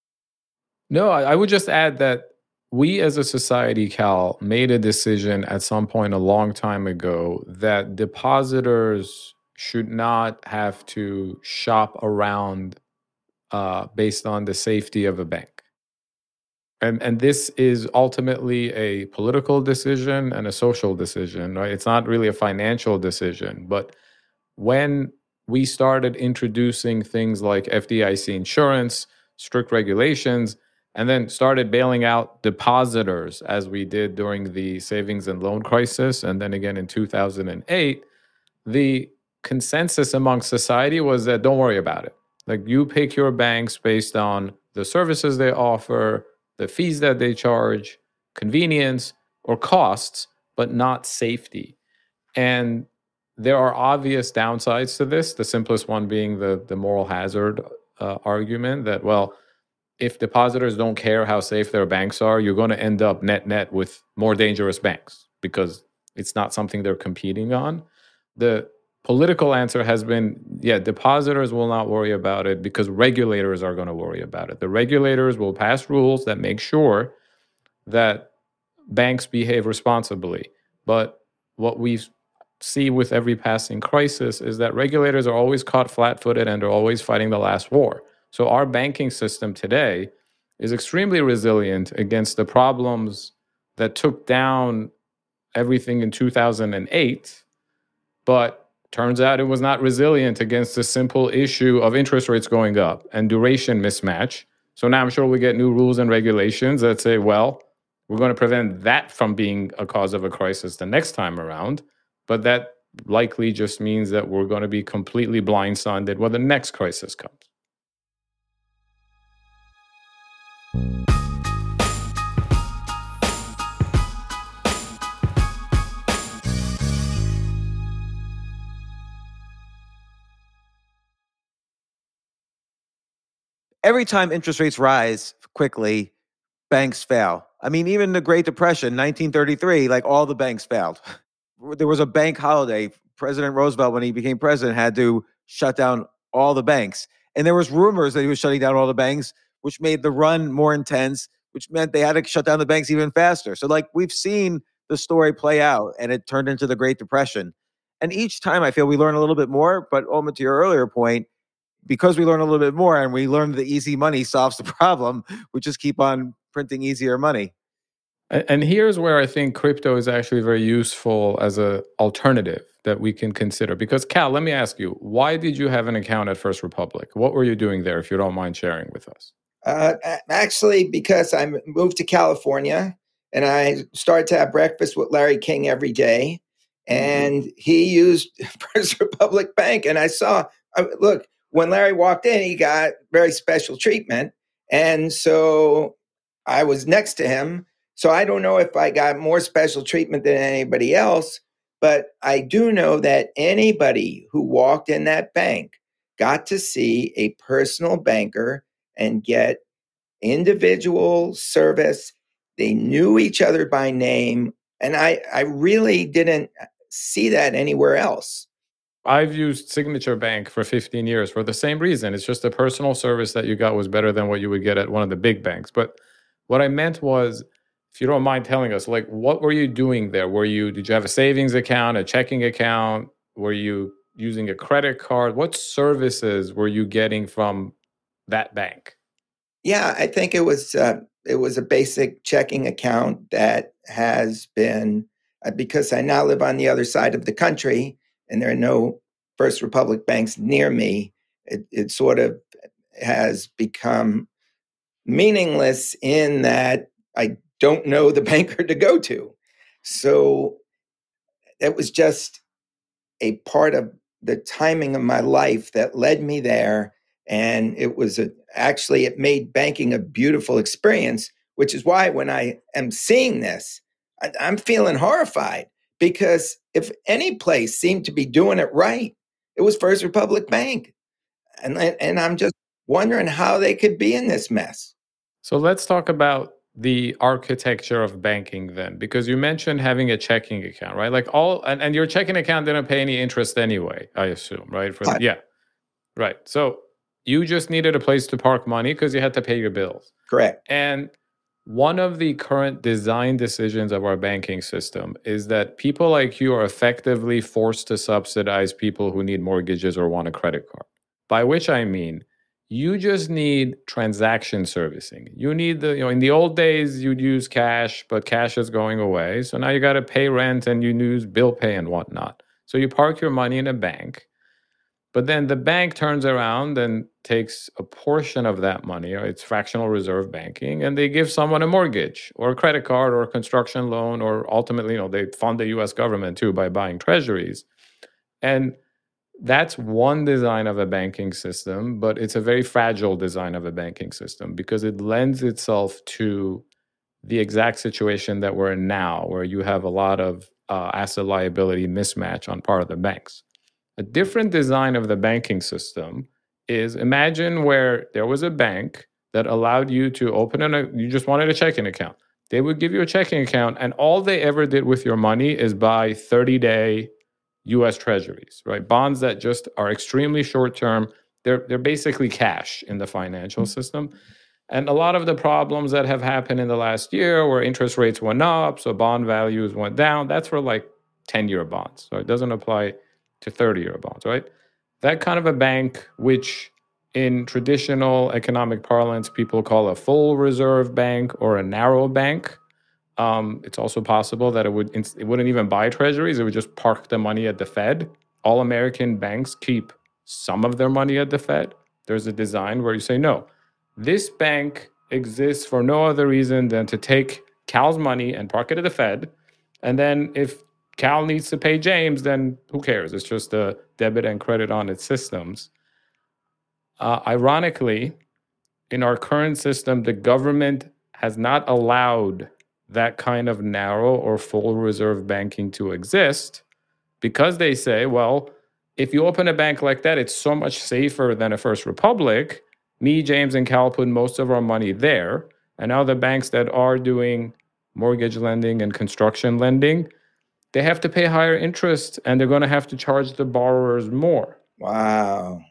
No, I, I would just add that we as a society, Cal, made a decision at some point a long time ago that depositors should not have to shop around uh, based on the safety of a bank. And, and this is ultimately a political decision and a social decision, right? It's not really a financial decision. But when we started introducing things like F D I C insurance, strict regulations, and then started bailing out depositors as we did during the savings and loan crisis, and then again in two thousand eight, the consensus among society was that don't worry about it. Like, you pick your banks based on the services they offer, the fees that they charge, convenience, or costs, but not safety. And there are obvious downsides to this, the simplest one being the, the moral hazard uh, argument that, well, if depositors don't care how safe their banks are, you're going to end up net net with more dangerous banks because it's not something they're competing on. The political answer has been, yeah, depositors will not worry about it because regulators are going to worry about it. The regulators will pass rules that make sure that banks behave responsibly. But what we see with every passing crisis is that regulators are always caught flat-footed and are always fighting the last war. So our banking system today is extremely resilient against the problems that took down everything in two thousand eight, but turns out it was not resilient against the simple issue of interest rates going up and duration mismatch. So now I'm sure we get new rules and regulations that say, well, we're going to prevent that from being a cause of a crisis the next time around. But that likely just means that we're going to be completely blindsided when the next crisis comes. Every time interest rates rise quickly, banks fail. I mean, even the Great Depression, nineteen thirty-three, like all the banks failed. There was a bank holiday. President Roosevelt, when he became president, had to shut down all the banks. And there was rumors that he was shutting down all the banks, which made the run more intense, which meant they had to shut down the banks even faster. So like we've seen the story play out and it turned into the Great Depression. And each time I feel we learn a little bit more, but Oma, to your earlier point, because we learn a little bit more and we learn the easy money solves the problem, we just keep on printing easier money. And here's where I think crypto is actually very useful as an alternative that we can consider. Because Cal, let me ask you, why did you have an account at First Republic? What were you doing there, if you don't mind sharing with us? Uh, actually, because I moved to California and I started to have breakfast with Larry King every day. And mm-hmm. he used First Republic Bank. And I saw, uh, look, when Larry walked in, he got very special treatment. And so I was next to him. So I don't know if I got more special treatment than anybody else, but I do know that anybody who walked in that bank got to see a personal banker and get individual service. They knew each other by name. And I, I really didn't see that anywhere else. I've used Signature Bank for fifteen years for the same reason. It's just the personal service that you got was better than what you would get at one of the big banks. But what I meant was, if you don't mind telling us, like, what were you doing there? Were you, did you have a savings account, a checking account? Were you using a credit card? What services were you getting from that bank? Yeah, I think it was uh, it was a basic checking account that has been, uh, because I now live on the other side of the country and there are no First Republic banks near me, it, it sort of has become meaningless in that I don't know the banker to go to. So it was just a part of the timing of my life that led me there. And it was a, actually, it made banking a beautiful experience, which is why when I am seeing this, I, I'm feeling horrified, because if any place seemed to be doing it right, it was First Republic Bank. And, and I'm just wondering how they could be in this mess. So let's talk about the architecture of banking then, because you mentioned having a checking account, right? Like all, and, and your checking account didn't pay any interest anyway, I assume, right? For, Right. yeah, right. So you just needed a place to park money because you had to pay your bills. Correct. And one of the current design decisions of our banking system is that people like you are effectively forced to subsidize people who need mortgages or want a credit card. By which I mean, you just need transaction servicing. You need the, you know, in the old days, you'd use cash, but cash is going away. So now you got to pay rent and you use bill pay and whatnot. So you park your money in a bank, but then the bank turns around and takes a portion of that money, or it's fractional reserve banking, and they give someone a mortgage or a credit card or a construction loan, or ultimately, you know, they fund the U S government too by buying treasuries. And That's one design of a banking system, but it's a very fragile design of a banking system because it lends itself to the exact situation that we're in now, where you have a lot of uh, asset liability mismatch on part of the banks. A different design of the banking system is, imagine where there was a bank that allowed you to open an, you just wanted a checking account. They would give you a checking account, and all they ever did with your money is buy thirty day U S treasuries, right? Bonds that just are extremely short term. They're, they're basically cash in the financial system. And a lot of the problems that have happened in the last year where interest rates went up, so bond values went down, that's for like ten year bonds. So it doesn't apply to thirty year bonds, right? That kind of a bank, which in traditional economic parlance, people call a full reserve bank or a narrow bank. Um, it's also possible that it would it wouldn't even buy treasuries. It would just park the money at the Fed. All American banks keep some of their money at the Fed. There's a design where you say, no, this bank exists for no other reason than to take Cal's money and park it at the Fed. And then if Cal needs to pay James, then who cares? It's just a debit and credit on its systems. Uh, ironically, in our current system, the government has not allowed that kind of narrow or full reserve banking to exist because they say, well, if you open a bank like that, it's so much safer than a First Republic. Me, James, and Cal put most of our money there. And now the banks that are doing mortgage lending and construction lending, they have to pay higher interest and they're going to have to charge the borrowers more. Wow.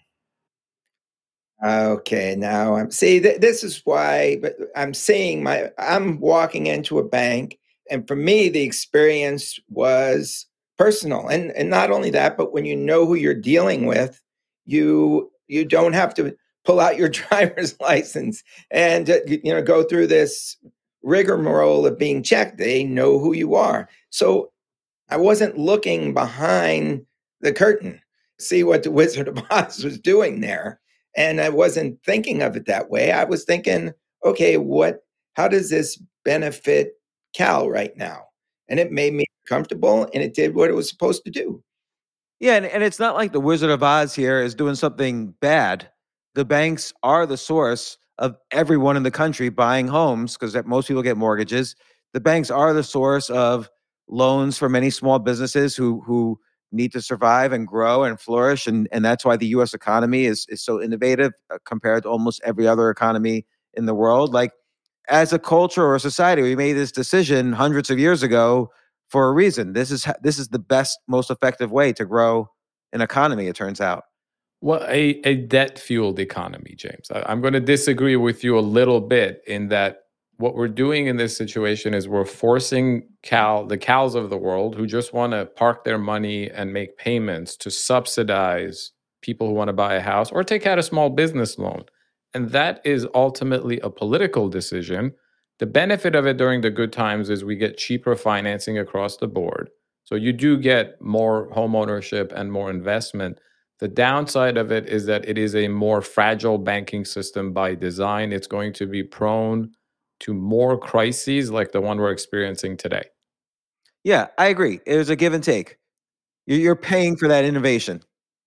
Okay, now I'm see th- this is why but I'm seeing my I'm walking into a bank, and for me the experience was personal, and and not only that, but when you know who you're dealing with, you you don't have to pull out your driver's license and uh, you know go through this rigmarole of being checked. They know who you are, so I wasn't looking behind the curtain, see what the Wizard of Oz was doing there. And I wasn't thinking of it that way. I was thinking, okay, what, how does this benefit Cal right now? And it made me comfortable and it did what it was supposed to do. Yeah, and, and it's not like the Wizard of Oz here is doing something bad. The banks are the source of everyone in the country buying homes because most people get mortgages. The banks are the source of loans for many small businesses who who need to survive and grow and flourish, and and that's why the U S economy is is so innovative uh, compared to almost every other economy in the world. Like as a culture or a society, we made this decision hundreds of years ago for a reason. This is this is the best, most effective way to grow an economy. It turns out. Well, a, a debt fueled economy, James. I, I'm going to disagree with you a little bit in that what we're doing in this situation is we're forcing Cal, the Cals of the world who just want to park their money and make payments to subsidize people who want to buy a house or take out a small business loan. And that is ultimately a political decision. The benefit of it during the good times is we get cheaper financing across the board. So you do get more home ownership and more investment. The downside of it is that it is a more fragile banking system by design. It's going to be prone to more crises like the one we're experiencing today. Yeah, I agree. It was a give and take. You're you're paying for that innovation.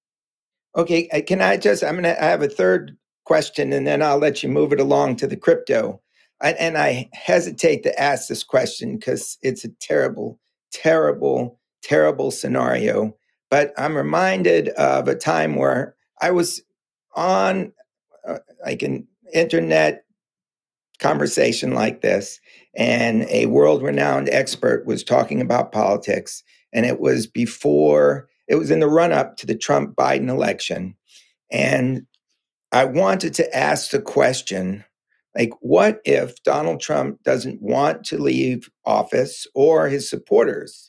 Okay, uh, can I just, I'm going to, I have a third question and then I'll let you move it along to the crypto. And, and I hesitate to ask this question because it's a terrible, terrible, terrible scenario. But I'm reminded of a time where I was on uh, like an internet conversation like this, and a world-renowned expert was talking about politics, and it was before, it was in the run-up to the Trump-Biden election. And I wanted to ask the question, like, what if Donald Trump doesn't want to leave office or his supporters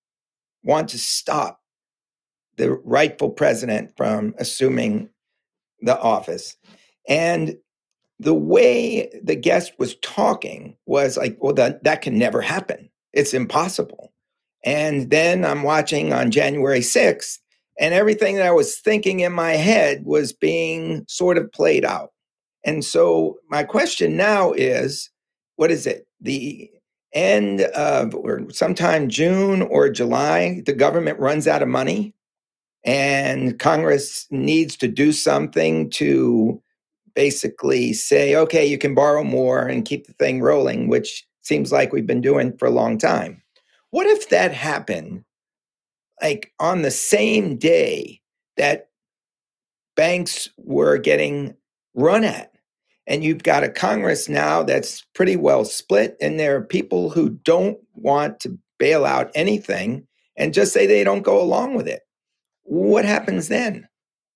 want to stop the rightful president from assuming the office? And the way the guest was talking was like, well, that, that can never happen. It's impossible. And then I'm watching on January sixth, and everything that I was thinking in my head was being sort of played out. And so my question now is, what is it? The end of, or sometime June or July, the government runs out of money. and Congress needs to do something to basically say, okay, you can borrow more and keep the thing rolling, which seems like we've been doing for a long time. What if that happened like on the same day that banks were getting run at? And you've got a Congress now that's pretty well split, and there are people who don't want to bail out anything and just say they don't go along with it. What happens then?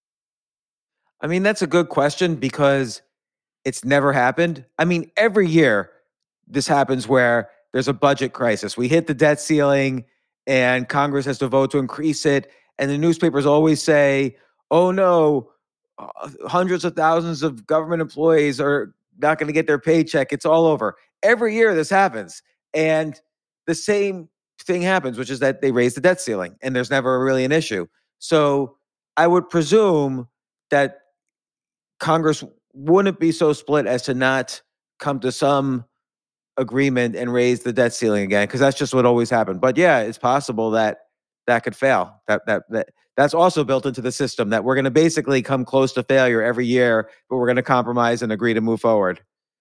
I mean, that's a good question because it's never happened. I mean, every year this happens where there's a budget crisis. We hit the debt ceiling and Congress has to vote to increase it. And the newspapers always say, oh no, uh, hundreds of thousands of government employees are not going to get their paycheck. It's all over. Every year this happens. And the same thing happens, which is that they raise the debt ceiling and there's never really an issue. So I would presume that Congress wouldn't be so split as to not come to some agreement and raise the debt ceiling again, because that's just what always happened. But yeah, it's possible that that could fail. That that that that's also built into the system that we're going to basically come close to failure every year, but we're going to compromise and agree to move forward.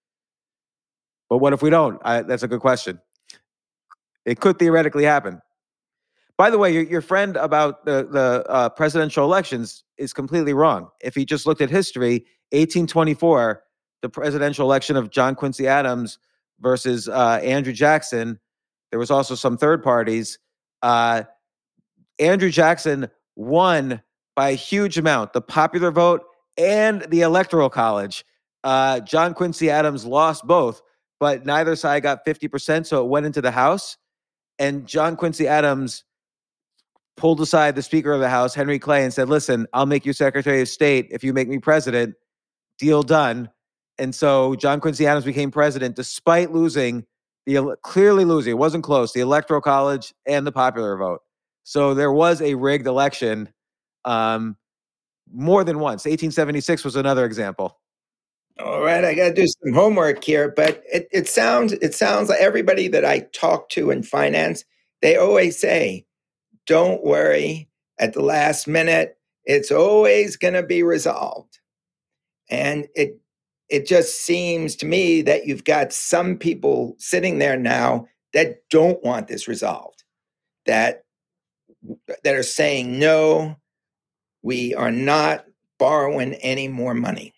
But what if we don't? I, that's a good question. It could theoretically happen. By the way, your, your friend about the, the uh, presidential elections is completely wrong. If he just looked at history, eighteen twenty-four, the presidential election of John Quincy Adams versus uh, Andrew Jackson, there was also some third parties. Uh, Andrew Jackson won by a huge amount, the popular vote and the electoral college. Uh, John Quincy Adams lost both, but neither side got fifty percent, so it went into the House. And John Quincy Adams pulled aside the Speaker of the House, Henry Clay, and said, listen, I'll make you Secretary of State if you make me president. Deal done. And so John Quincy Adams became president despite losing, the clearly losing, it wasn't close, the Electoral College and the popular vote. So there was a rigged election um, more than once. eighteen seventy-six was another example. All right, I got to do some homework here, but it, it sounds it sounds like everybody that I talk to in finance, they always say, don't worry, at the last minute, it's always going to be resolved. And it it just seems to me that you've got some people sitting there now that don't want this resolved, that that are saying, no, we are not borrowing any more money.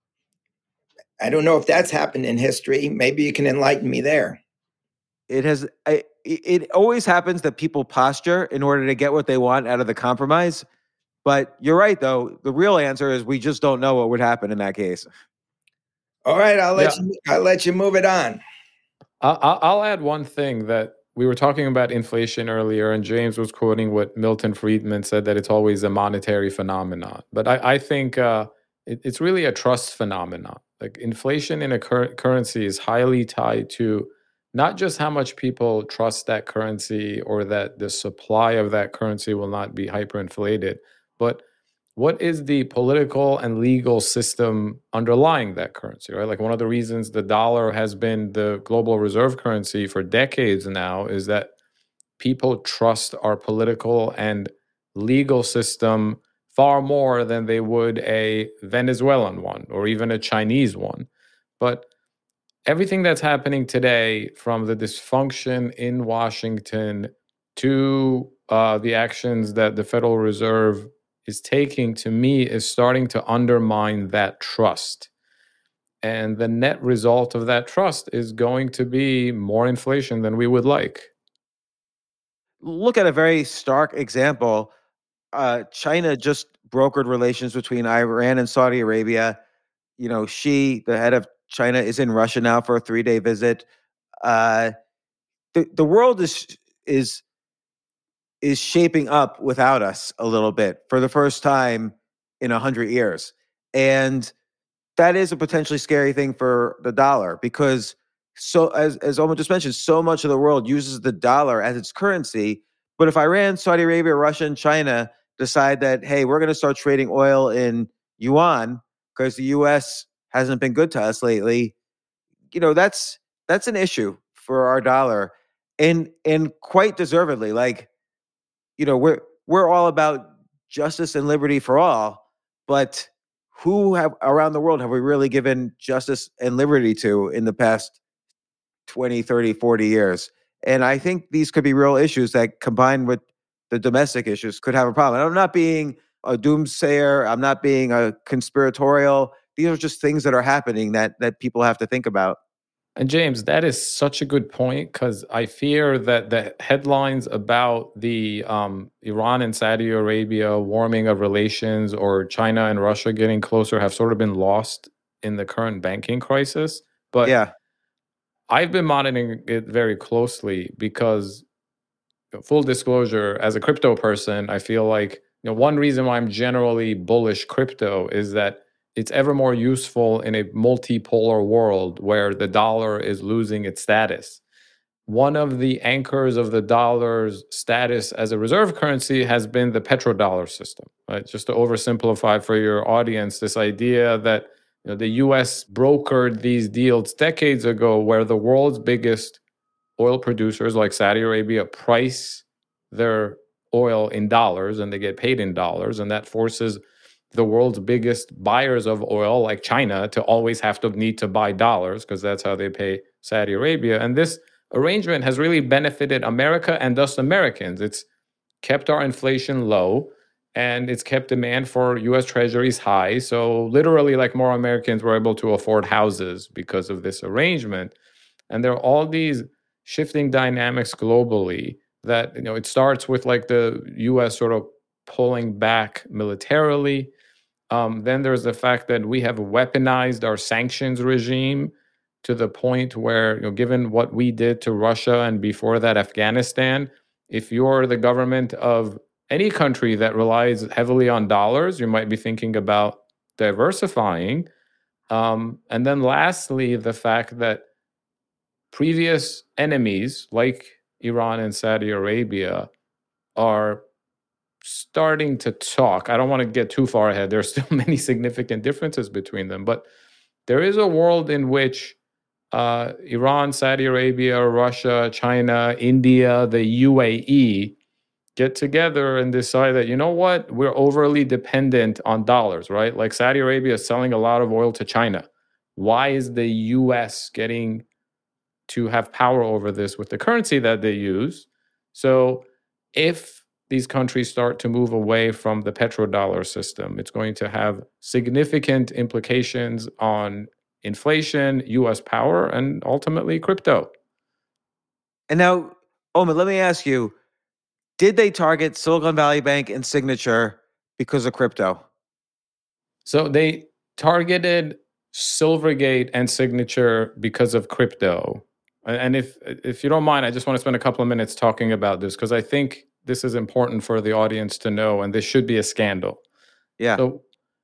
I don't know if that's happened in history. Maybe you can enlighten me there. It has. I, it always happens that people posture in order to get what they want out of the compromise. But you're right, though. The real answer is we just don't know what would happen in that case. All right, I'll let yeah. you. I'll let you move it on. I'll, I'll add one thing that we were talking about inflation earlier, and James was quoting what Milton Friedman said, that it's always a monetary phenomenon. But I, I think uh, it, it's really a trust phenomenon. Like inflation in a cur- currency is highly tied to not just how much people trust that currency or that the supply of that currency will not be hyperinflated, but what is the political and legal system underlying that currency, right? Like one of the reasons the dollar has been the global reserve currency for decades now is that people trust our political and legal system far more than they would a Venezuelan one or even a Chinese one. But everything that's happening today, from the dysfunction in Washington to uh, the actions that the Federal Reserve is taking, to me, is starting to undermine that trust. And the net result of that trust is going to be more inflation than we would like. Look at a very stark example. Uh, China just brokered relations between Iran and Saudi Arabia. You know, Xi, the head of China, is in Russia now for a three-day visit. Uh, the the world is is is shaping up without us a little bit for the first time in a hundred years, and that is a potentially scary thing for the dollar because, so as as Omar just mentioned, so much of the world uses the dollar as its currency. But if Iran, Saudi Arabia, Russia, and China decide that, hey, we're going to start trading oil in yuan because the U S hasn't been good to us lately, you know, that's that's an issue for our dollar, and and quite deservedly. Like, you know, we're we're all about justice and liberty for all, but who have around the world have we really given justice and liberty to in the past twenty, thirty, forty years? And I think these could be real issues that combined with the domestic issues could have a problem. And I'm not being a doomsayer. I'm not being a conspiratorial. These are just things that are happening that that people have to think about. And James, that is such a good point because I fear that the headlines about the um, Iran and Saudi Arabia warming of relations or China and Russia getting closer have sort of been lost in the current banking crisis. But Yeah. I've been monitoring it very closely because, full disclosure, as a crypto person, I feel like you know one reason why I'm generally bullish crypto is that it's ever more useful in a multipolar world where the dollar is losing its status. One of the anchors of the dollar's status as a reserve currency has been the petrodollar system. Right? Just to oversimplify for your audience, this idea that you know, the U S brokered these deals decades ago where the world's biggest oil producers like Saudi Arabia price their oil in dollars and they get paid in dollars, and that forces the world's biggest buyers of oil like China to always have to need to buy dollars because that's how they pay Saudi Arabia. And this arrangement has really benefited America and thus Americans. It's kept our inflation low and it's kept demand for U S treasuries high. So literally, like, more Americans were able to afford houses because of this arrangement. And there are all these shifting dynamics globally that, you know, it starts with like the U S sort of pulling back militarily. Um, then there's the fact that we have weaponized our sanctions regime to the point where, you know, given what we did to Russia and before that Afghanistan, if you're the government of any country that relies heavily on dollars, you might be thinking about diversifying. Um, and then lastly, the fact that previous enemies like Iran and Saudi Arabia are starting to talk. I don't want to get too far ahead. There's still many significant differences between them, but there is a world in which uh, Iran, Saudi Arabia, Russia, China, India, the U A E get together and decide that, you know what, we're overly dependent on dollars, right? Like Saudi Arabia is selling a lot of oil to China. Why is the U S getting to have power over this with the currency that they use? So if these countries start to move away from the petrodollar system, it's going to have significant implications on inflation, U S power, and ultimately crypto. And now, Omer, let me ask you, did they target Silicon Valley Bank and Signature because of crypto? So they targeted Silvergate and Signature because of crypto. And if if you don't mind, I just want to spend a couple of minutes talking about this because I think this is important for the audience to know, and this should be a scandal. Yeah. So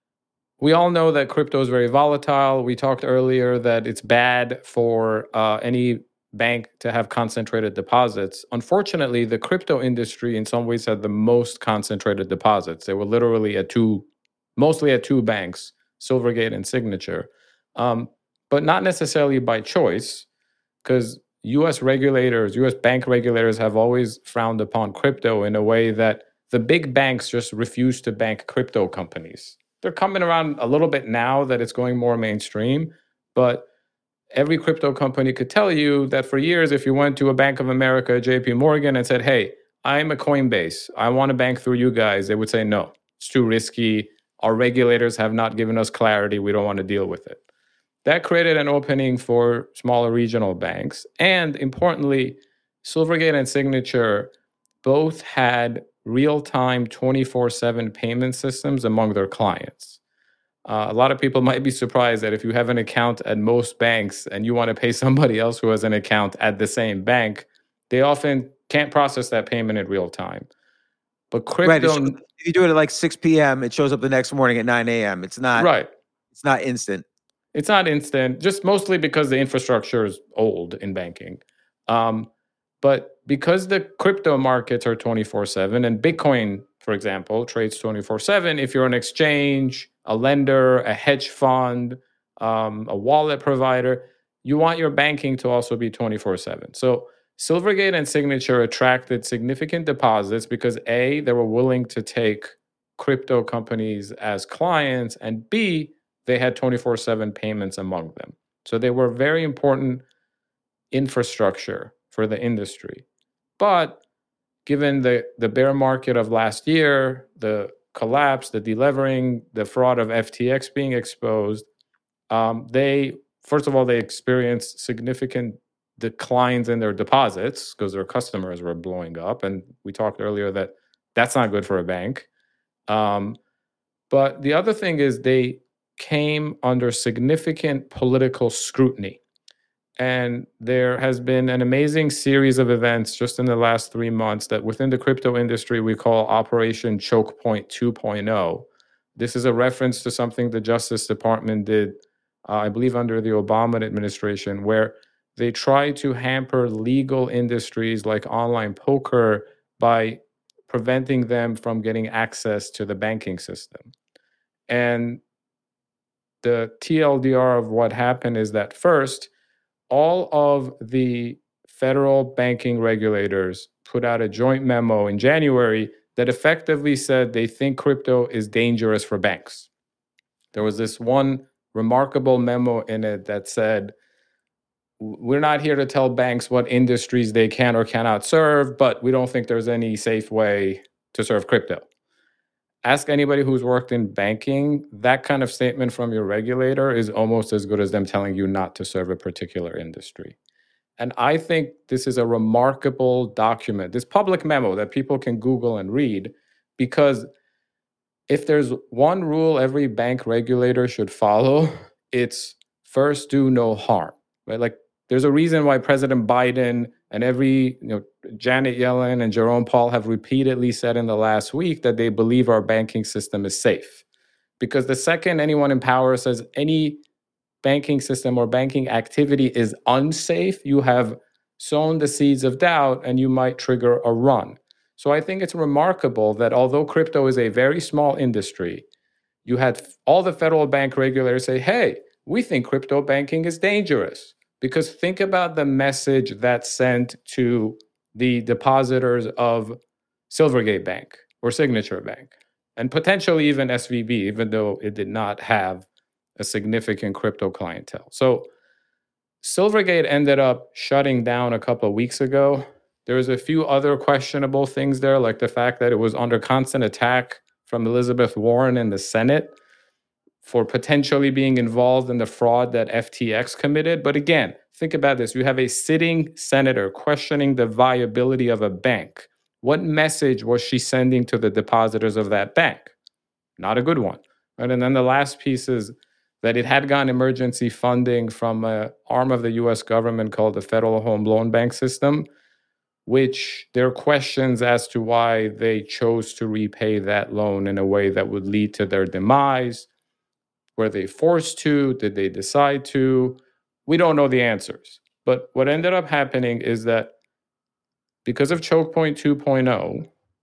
we all know that crypto is very volatile. We talked earlier that it's bad for uh, any bank to have concentrated deposits. Unfortunately, the crypto industry in some ways had the most concentrated deposits. They were literally at two, mostly at two banks, Silvergate and Signature, um, but not necessarily by choice, because U S regulators, U S bank regulators have always frowned upon crypto in a way that the big banks just refuse to bank crypto companies. They're coming around a little bit now that it's going more mainstream, but every crypto company could tell you that for years, if you went to a Bank of America, J P Morgan, and said, hey, I'm a Coinbase, I want to bank through you guys, they would say, no, it's too risky. Our regulators have not given us clarity. We don't want to deal with it. That created an opening for smaller regional banks. And importantly, Silvergate and Signature both had real-time twenty-four seven payment systems among their clients. Uh, a lot of people might be surprised that if you have an account at most banks and you want to pay somebody else who has an account at the same bank, they often can't process that payment in real time. But crypto, right, shows, if you do it at like six p.m., it shows up the next morning at nine a.m. It's not right. It's not instant. It's not instant, just mostly because the infrastructure is old in banking. Um, but because the crypto markets are twenty-four seven, and Bitcoin, for example, trades twenty-four seven, if you're an exchange, a lender, a hedge fund, um, a wallet provider, you want your banking to also be twenty-four seven. So Silvergate and Signature attracted significant deposits because A, they were willing to take crypto companies as clients, and B, they had twenty-four seven payments among them. So they were very important infrastructure for the industry. But given the, the bear market of last year, the collapse, the delevering, the fraud of F T X being exposed, um, they, first of all, they experienced significant declines in their deposits because their customers were blowing up. And we talked earlier that that's not good for a bank. Um, but the other thing is they came under significant political scrutiny. And there has been an amazing series of events just in the last three months that within the crypto industry we call Operation Choke Point two point oh. This is a reference to something the Justice Department did, uh, I believe under the Obama administration, where they tried to hamper legal industries like online poker by preventing them from getting access to the banking system. And the T L D R of what happened is that first, all of the federal banking regulators put out a joint memo in January that effectively said they think crypto is dangerous for banks. There was this one remarkable memo in it that said, we're not here to tell banks what industries they can or cannot serve, but we don't think there's any safe way to serve crypto. Ask anybody who's worked in banking, that kind of statement from your regulator is almost as good as them telling you not to serve a particular industry. And I think this is a remarkable document, this public memo that people can Google and read, because if there's one rule every bank regulator should follow, it's first do no harm, right? Like there's a reason why President Biden and every, you know, Janet Yellen and Jerome Powell have repeatedly said in the last week that they believe our banking system is safe. Because the second anyone in power says any banking system or banking activity is unsafe, you have sown the seeds of doubt and you might trigger a run. So I think it's remarkable that although crypto is a very small industry, you had all the federal bank regulators say, hey, we think crypto banking is dangerous. Because think about the message that's sent to the depositors of Silvergate Bank or Signature Bank, and potentially even S V B, even though it did not have a significant crypto clientele. So Silvergate ended up shutting down a couple of weeks ago. There was a few other questionable things there, like the fact that it was under constant attack from Elizabeth Warren in the Senate for potentially being involved in the fraud that F T X committed. But again, think about this. You have a sitting senator questioning the viability of a bank. What message was she sending to the depositors of that bank? Not a good one. Right? And then the last piece is that it had gotten emergency funding from an arm of the U S government called the Federal Home Loan Bank System, which there are questions as to why they chose to repay that loan in a way that would lead to their demise. Were they forced to? Did they decide to? We don't know the answers. But what ended up happening is that because of Choke Point two point oh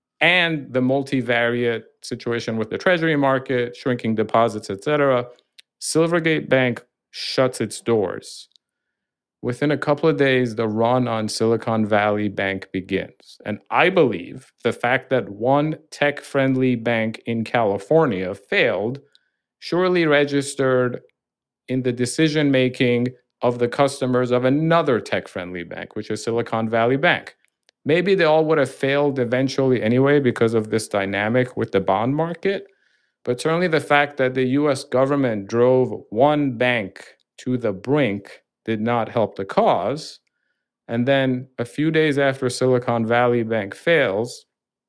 and the multivariate situation with the treasury market, shrinking deposits, et cetera, Silvergate Bank shuts its doors. Within a couple of days, the run on Silicon Valley Bank begins. And I believe the fact that one tech-friendly bank in California failed surely registered in the decision-making of the customers of another tech-friendly bank, which is Silicon Valley Bank. Maybe they all would have failed eventually anyway because of this dynamic with the bond market, but certainly the fact that the U S government drove one bank to the brink did not help the cause. And then a few days after Silicon Valley Bank fails,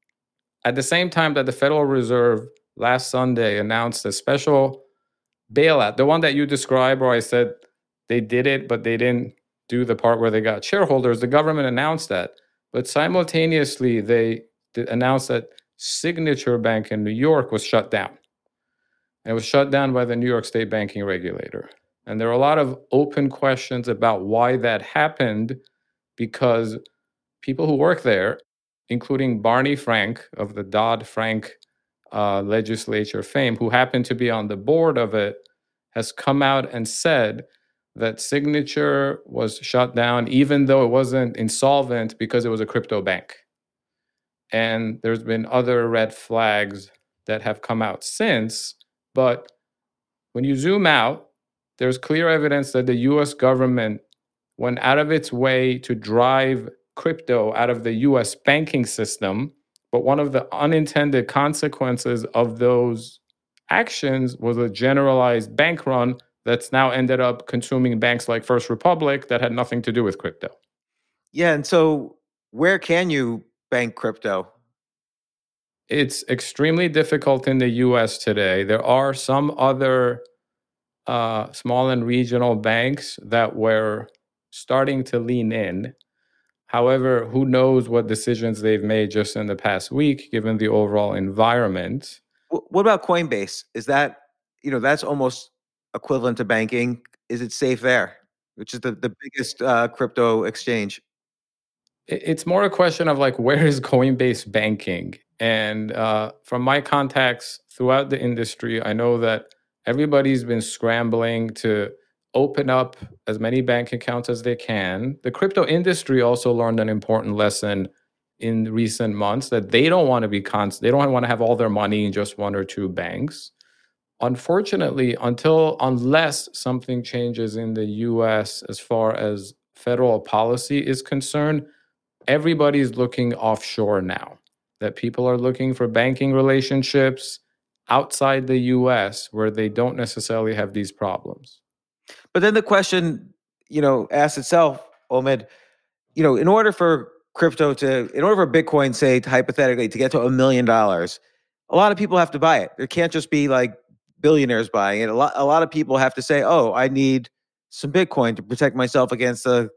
at the same time that the Federal Reserve last Sunday announced a special bailout, the one that you described where I said they did it, but they didn't do the part where they got shareholders, the government announced that. But simultaneously, they announced that Signature Bank in New York was shut down. And it was shut down by the New York State banking regulator. And there are a lot of open questions about why that happened, because people who work there, including Barney Frank of the Dodd-Frank uh, legislature fame, who happened to be on the board of it, has come out and said that Signature was shut down even though it wasn't insolvent because it was a crypto bank. And there's been other red flags that have come out since. But when you zoom out, there's clear evidence that the U S government went out of its way to drive crypto out of the U S banking system. But one of the unintended consequences of those actions was a generalized bank run that's now ended up consuming banks like First Republic that had nothing to do with crypto. Yeah, and so where can you bank crypto? It's extremely difficult in the U S today. There are some other uh, small and regional banks that were starting to lean in. However, who knows what decisions they've made just in the past week, given the overall environment. Wh- What about Coinbase? Is that, you know, that's almost equivalent to banking. Is it safe there? Which is the, the biggest uh, crypto exchange. It- It's more a question of like, where is Coinbase banking? And uh, from my contacts throughout the industry, I know that everybody's been scrambling to open up as many bank accounts as they can. The crypto industry also learned an important lesson in recent months that they don't want to be const- they don't want to have all their money in just one or two banks. Unfortunately, until unless something changes in the U S as far as federal policy is concerned, everybody's looking offshore now. That people are looking for banking relationships outside the U S where they don't necessarily have these problems. But then the question, you know, asks itself, Omid, you know, in order for crypto to, in order for Bitcoin, say, hypothetically, to get to a million dollars, a lot of people have to buy it. There can't just be like billionaires buying it. A lot, a lot of people have to say, oh, I need some Bitcoin to protect myself against the,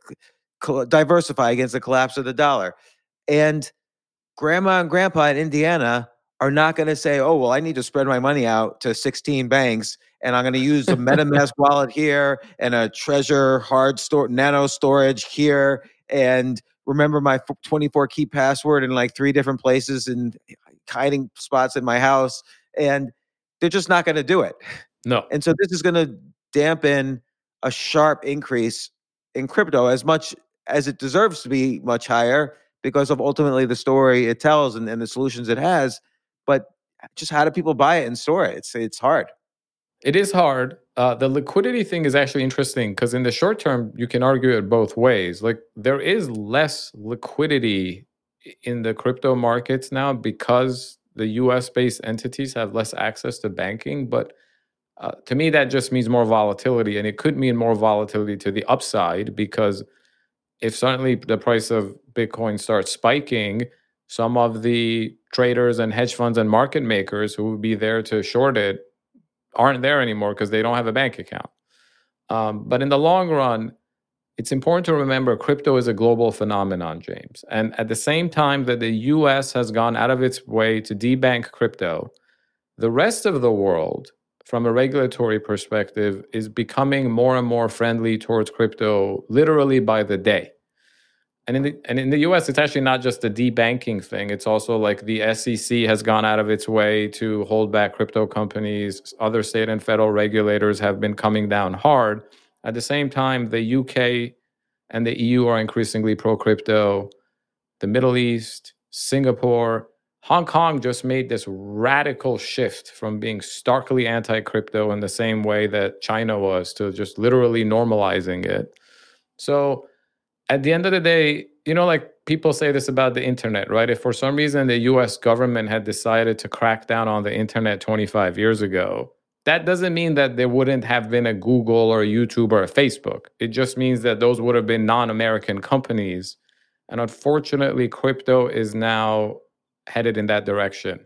diversify against the collapse of the dollar. And grandma and grandpa in Indiana are not going to say, oh, well, I need to spread my money out to sixteen banks and I'm going to use a MetaMask wallet here and a Treasure hard store nano storage here and remember my twenty-four key password in like three different places and hiding spots in my house. And they're just not going to do it. No. And so this is going to dampen a sharp increase in crypto as much as it deserves to be much higher because of ultimately the story it tells and, and the solutions it has. But just how do people buy it and store it? It's it's hard. It is hard. Uh, the liquidity thing is actually interesting because in the short term, you can argue it both ways. Like there is less liquidity in the crypto markets now because the U S-based entities have less access to banking. But uh, to me, that just means more volatility. And it could mean more volatility to the upside because if suddenly the price of Bitcoin starts spiking, some of the traders and hedge funds and market makers who would be there to short it aren't there anymore because they don't have a bank account. Um, but in the long run, it's important to remember crypto is a global phenomenon, James. And at the same time that the U S has gone out of its way to debank crypto, the rest of the world, from a regulatory perspective, is becoming more and more friendly towards crypto literally by the day. And in the and in the U S, it's actually not just the debanking thing. It's also like the S E C has gone out of its way to hold back crypto companies. Other state and federal regulators have been coming down hard. At the same time, the U K and the E U are increasingly pro-crypto. The Middle East, Singapore, Hong Kong just made this radical shift from being starkly anti-crypto in the same way that China was to just literally normalizing it. So at the end of the day, you know, like people say this about the internet, right? If for some reason the U S government had decided to crack down on the internet twenty-five years ago, that doesn't mean that there wouldn't have been a Google or a YouTube or a Facebook. It just means that those would have been non-American companies. And unfortunately, crypto is now headed in that direction.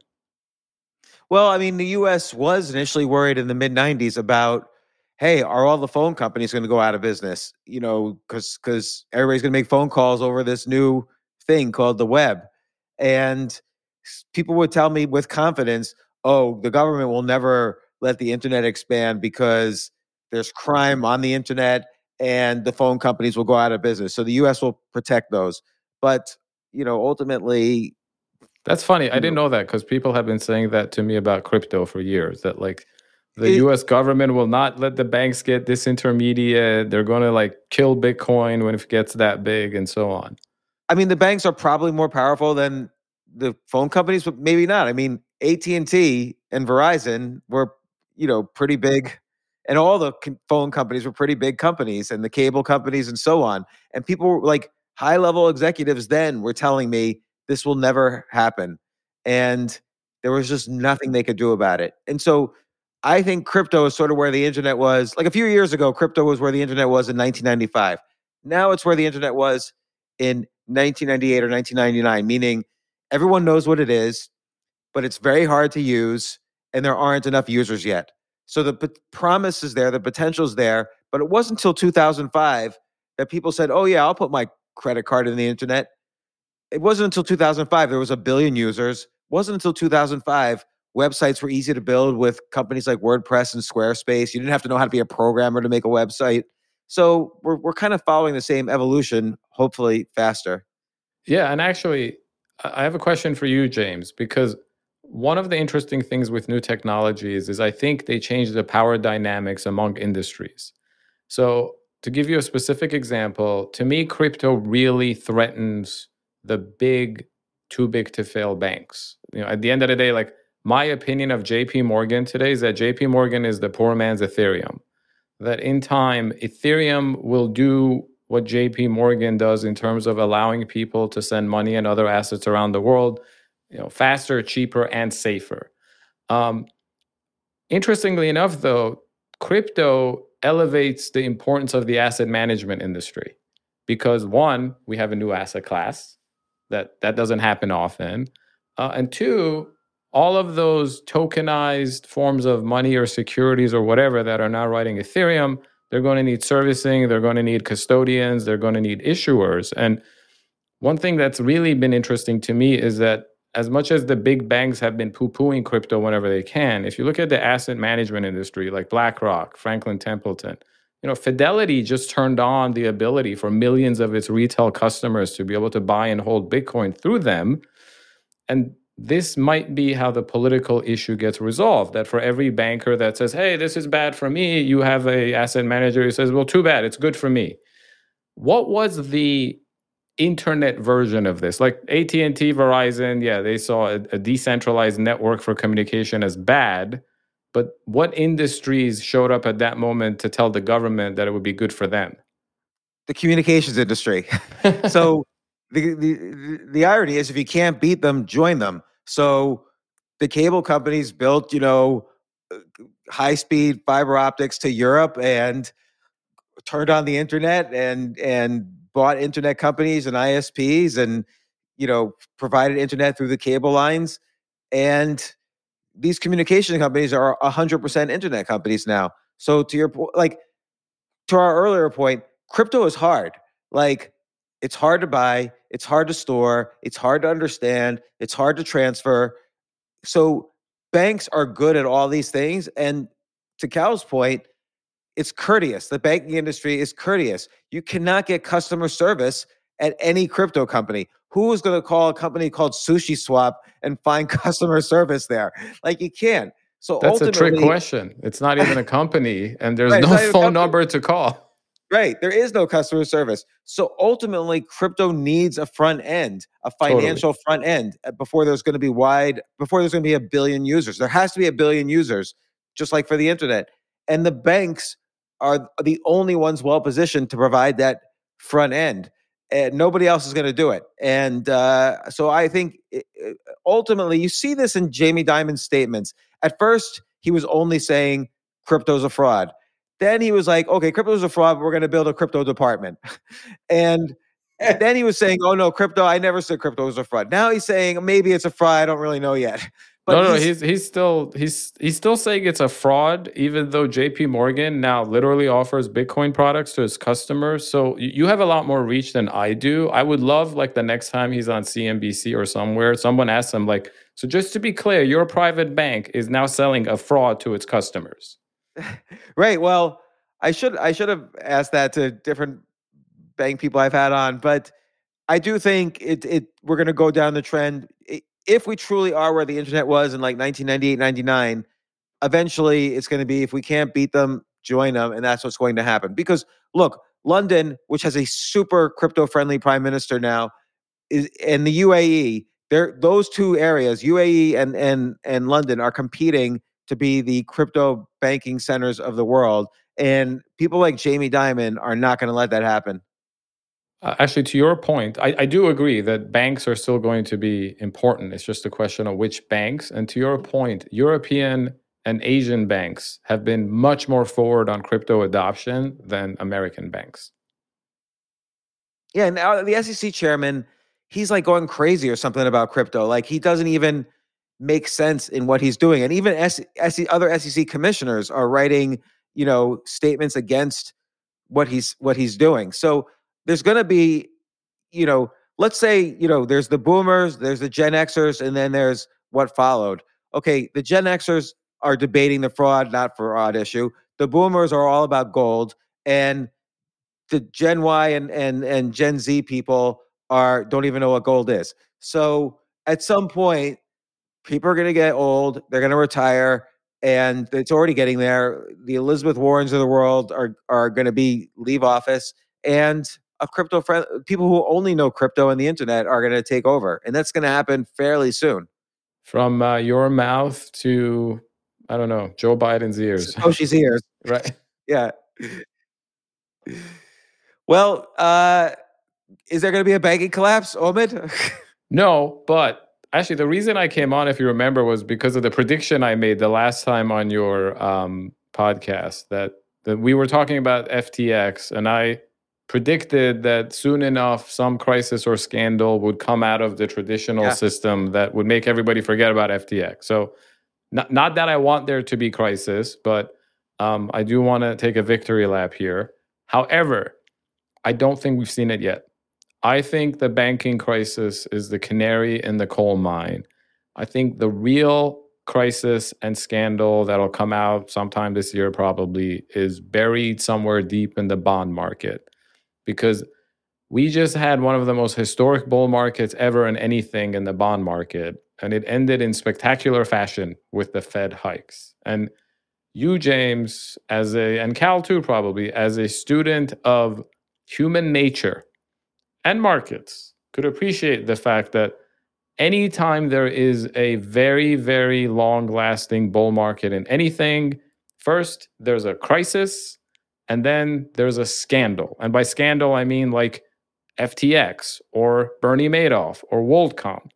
Well, I mean, the U S was initially worried in the mid nineties about, hey, are all the phone companies going to go out of business? You know, because because everybody's going to make phone calls over this new thing called the web. And s- people would tell me with confidence, oh, the government will never let the internet expand because there's crime on the internet and the phone companies will go out of business. So the U S will protect those. But, you know, ultimately, That's funny. I you didn't know, know that because people have been saying that to me about crypto for years, that like the it, U S government will not let the banks get disintermediate. They're going to like kill Bitcoin when it gets that big and so on. I mean, the banks are probably more powerful than the phone companies, but maybe not. I mean, A T and T and Verizon were, you know, pretty big, and all the con- phone companies were pretty big companies, and the cable companies and so on. And people were like high level executives then were telling me this will never happen. And there was just nothing they could do about it. And so I think crypto is sort of where the internet was. Like a few years ago, crypto was where the internet was in nineteen ninety-five. Now it's where the internet was in nineteen ninety-eight or nineteen ninety-nine, meaning everyone knows what it is, but it's very hard to use, and there aren't enough users yet. So the p- promise is there, the potential is there, but it wasn't until two thousand five that people said, "Oh yeah, I'll put my credit card in the internet." It wasn't until two thousand five there was a billion users. It wasn't until two thousand five websites were easy to build with companies like WordPress and Squarespace. You didn't have to know how to be a programmer to make a website. So we're we're kind of following the same evolution, hopefully faster. Yeah, and actually, I I have a question for you, James, because one of the interesting things with new technologies is I think they change the power dynamics among industries. So, to give you a specific example, to me, crypto really threatens the big, too big to fail banks. You know, at the end of the day, like my opinion of J P Morgan today is that J P Morgan is the poor man's Ethereum. That in time, Ethereum will do what J P Morgan does in terms of allowing people to send money and other assets around the world, you know, faster, cheaper, and safer. Um, interestingly enough, though, crypto elevates the importance of the asset management industry because one, we have a new asset class that that doesn't happen often, uh, and two, all of those tokenized forms of money or securities or whatever that are now writing Ethereum, they're going to need servicing, they're going to need custodians, they're going to need issuers. And one thing that's really been interesting to me is that as much as the big banks have been poo-pooing crypto whenever they can, if you look at the asset management industry like BlackRock, Franklin Templeton, you know, Fidelity just turned on the ability for millions of its retail customers to be able to buy and hold Bitcoin through them. And this might be how the political issue gets resolved, that for every banker that says, hey, this is bad for me, you have a asset manager who says, well, too bad, it's good for me. What was the internet version of this? Like A T and T, Verizon, yeah, they saw a, a decentralized network for communication as bad, but what industries showed up at that moment to tell the government that it would be good for them? The communications industry. So the, the the irony is if you can't beat them, join them. So the cable companies built, you know, high speed fiber optics to Europe and turned on the internet and and bought internet companies and I S Ps and, you know, provided internet through the cable lines. And these communication companies are one hundred percent internet companies now. So to your point, like to our earlier point, crypto is hard. Like it's hard to buy, it's hard to store, it's hard to understand, it's hard to transfer. So banks are good at all these things. And to Cal's point, it's courteous. The banking industry is courteous. You cannot get customer service at any crypto company. Who is going to call a company called Sushi Swap and find customer service there? Like you can't. So That's a trick ultimately, question. It's not even a company, and there's right, it's no not even a phone company. number to call. Right. There is no customer service. So ultimately, crypto needs a front end, a financial Totally. front end uh, before there's going to be wide, before there's going to be a billion users. There has to be a billion users, just like for the internet. And the banks are the only ones well positioned to provide that front end. And nobody else is going to do it. And uh, so I think it, it- ultimately, you see this in Jamie Dimon's statements. At first, he was only saying crypto's a fraud. Then he was like, okay, crypto's a fraud, but we're going to build a crypto department. And then he was saying, oh no, crypto, I never said crypto was a fraud. Now he's saying maybe it's a fraud, I don't really know yet. But no, no, he's, he's he's still he's he's still saying it's a fraud, even though J P Morgan now literally offers Bitcoin products to his customers. So y- you have a lot more reach than I do. I would love like the next time he's on C N B C or somewhere, someone asks him like, so just to be clear, your private bank is now selling a fraud to its customers. right. Well, I should I should have asked that to different bank people I've had on, but I do think it it we're going to go down the trend. I- If we truly are where the internet was in like nineteen ninety-eight, ninety-nine, eventually it's going to be if we can't beat them, join them, and that's what's going to happen. Because look, London, which has a super crypto friendly prime minister now, is and the U A E There, those two areas, U A E and and and London, are competing to be the crypto banking centers of the world, and people like Jamie Dimon are not going to let that happen. Uh, actually, to your point, I, I do agree that banks are still going to be important. It's just a question of which banks. And to your point, European and Asian banks have been much more forward on crypto adoption than American banks. Yeah, and uh, the S E C chairman, he's like going crazy or something about crypto. Like he doesn't even make sense in what he's doing. And even S- S- other S E C commissioners are writing, you know, statements against what he's what he's doing. So there's going to be, you know, let's say, you know, there's the boomers, there's the Gen Xers, and then there's what followed. Okay, the Gen Xers are debating the fraud, not fraud issue. The boomers are all about gold, and the Gen Y and and and Gen Z people are don't even know what gold is. So at some point, people are going to get old, they're going to retire, and it's already getting there. The Elizabeth Warrens of the world are are going to be leave office, and a crypto friend, people who only know crypto and the internet are going to take over, and that's going to happen fairly soon. From uh, your mouth to, I don't know, Joe Biden's ears. Satoshi's ears. Right. Yeah. Well, uh, is there going to be a banking collapse, Omid? No, but actually, the reason I came on, if you remember, was because of the prediction I made the last time on your um, podcast that, that we were talking about F T X, and I predicted that soon enough some crisis or scandal would come out of the traditional Yeah. system that would make everybody forget about F T X. So not, not that I want there to be crisis, but um, I do want to take a victory lap here. However, I don't think we've seen it yet. I think the banking crisis is the canary in the coal mine. I think the real crisis and scandal that'll come out sometime this year probably is buried somewhere deep in the bond market, because we just had one of the most historic bull markets ever in anything in the bond market, and it ended in spectacular fashion with the Fed hikes. And you, James, as a, and Cal too probably, as a student of human nature and markets, could appreciate the fact that anytime there is a very, very long lasting bull market in anything, first there's a crisis and then there's a scandal. And by scandal, I mean like F T X or Bernie Madoff or WorldCom.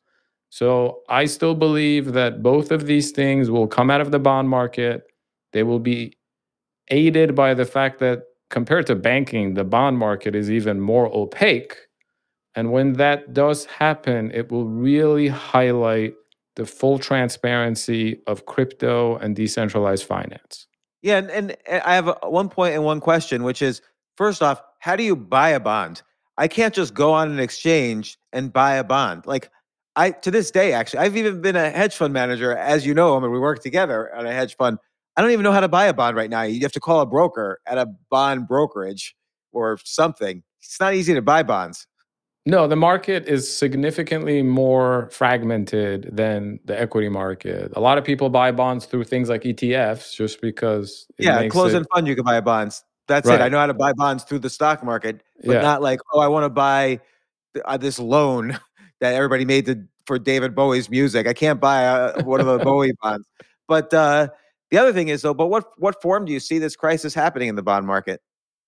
So I still believe that both of these things will come out of the bond market. They will be aided by the fact that compared to banking, the bond market is even more opaque. And when that does happen, it will really highlight the full transparency of crypto and decentralized finance. Yeah, and, and I have a, one point and one question, which is, first off, how do you buy a bond? I can't just go on an exchange and buy a bond. Like I, to this day, actually, I've even been a hedge fund manager, as you know. I mean, we work together on a hedge fund. I don't even know how to buy a bond right now. You have to call a broker at a bond brokerage or something. It's not easy to buy bonds. No, the market is significantly more fragmented than the equity market. A lot of people buy bonds through things like E T Fs just because it Yeah, makes closed-end it, fund, you can buy bonds. That's it. I right. know how to buy bonds through the stock market, but Yeah. not like, oh, I want to buy th- uh, this loan that everybody made to, for David Bowie's music. I can't buy uh, one of the Bowie bonds. But uh, the other thing is, though, but what what form do you see this crisis happening in the bond market?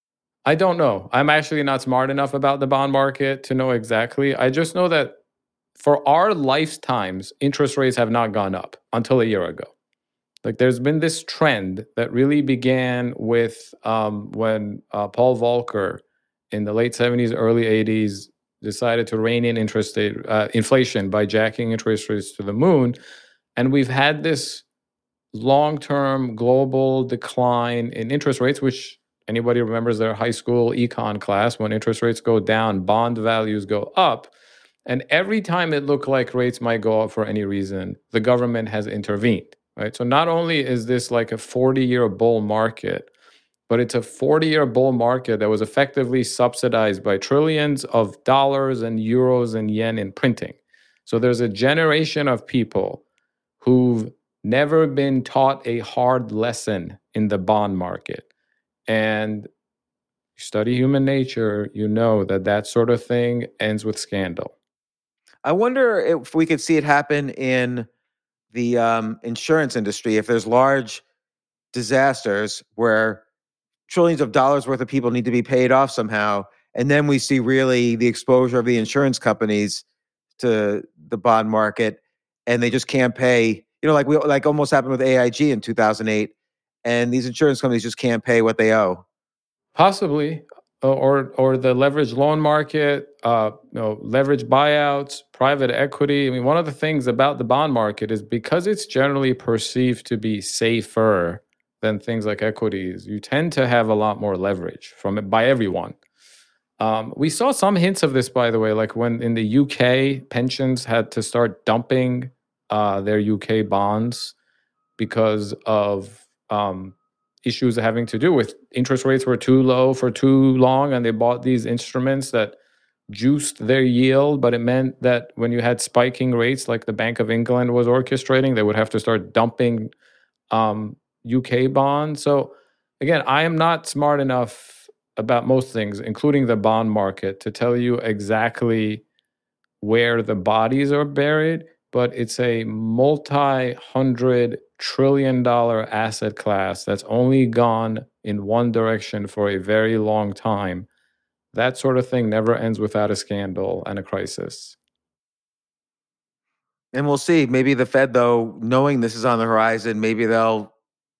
I don't know. I'm actually not smart enough about the bond market to know exactly. I just know that for our lifetimes, interest rates have not gone up until a year ago. Like there's been this trend that really began with um, when uh, Paul Volcker in the late seventies, early eighties decided to rein in interest rate, uh, inflation by jacking interest rates to the moon. And we've had this long-term global decline in interest rates, which anybody remembers their high school econ class, when interest rates go down, bond values go up. And every time it looked like rates might go up for any reason, the government has intervened, right? So not only is this like a forty-year bull market, but it's a forty-year bull market that was effectively subsidized by trillions of dollars and euros and yen in printing. So there's a generation of people who've never been taught a hard lesson in the bond market. And you study human nature, you know that that sort of thing ends with scandal. I wonder if we could see it happen in the um, insurance industry if there's large disasters where trillions of dollars worth of people need to be paid off somehow, and then we see really the exposure of the insurance companies to the bond market, and they just can't pay. You know, like we like almost happened with A I G in two thousand eight, and these insurance companies just can't pay what they owe. Possibly, uh, or or the leverage loan market, uh, you know, leverage buyouts, private equity. I mean, one of the things about the bond market is because it's generally perceived to be safer than things like equities, you tend to have a lot more leverage from it by everyone. Um, we saw some hints of this, by the way, like when in the U K, pensions had to start dumping uh, their U K bonds because of um, issues having to do with interest rates were too low for too long, and they bought these instruments that juiced their yield, but it meant that when you had spiking rates like the Bank of England was orchestrating, they would have to start dumping um, U K bonds. So again, I am not smart enough about most things, including the bond market, to tell you exactly where the bodies are buried, but it's a multi-hundred trillion dollar asset class that's only gone in one direction for a very long time. That sort of thing never ends without a scandal and a crisis. And we'll see. Maybe the Fed, though, knowing this is on the horizon, maybe they'll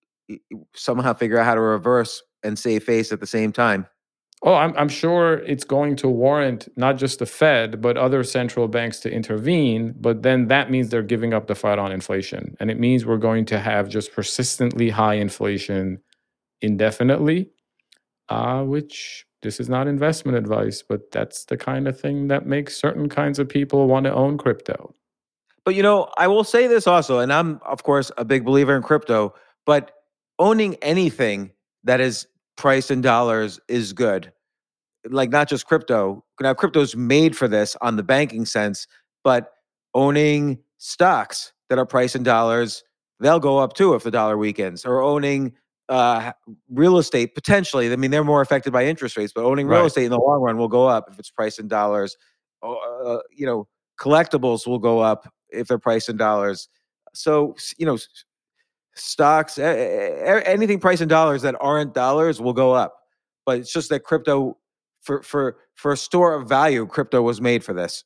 somehow figure out how to reverse and save face at the same time. Oh, I'm, I'm sure it's going to warrant not just the Fed, but other central banks to intervene. But then that means they're giving up the fight on inflation. And it means we're going to have just persistently high inflation indefinitely, uh, which this is not investment advice, but that's the kind of thing that makes certain kinds of people want to own crypto. But, you know, I will say this also, and I'm, of course, a big believer in crypto, but owning anything that is priced in dollars is good. Like not just crypto. Now, crypto's made for this on the banking sense, but owning stocks that are priced in dollars, they'll go up too if the dollar weakens. Or owning uh, real estate, potentially. I mean, they're more affected by interest rates, but owning real Right. estate in the long run will go up if it's priced in dollars. Uh, you know, collectibles will go up if they're priced in dollars. So, you know, stocks, anything priced in dollars that aren't dollars will go up. But it's just that crypto, for for for a store of value, crypto was made for this.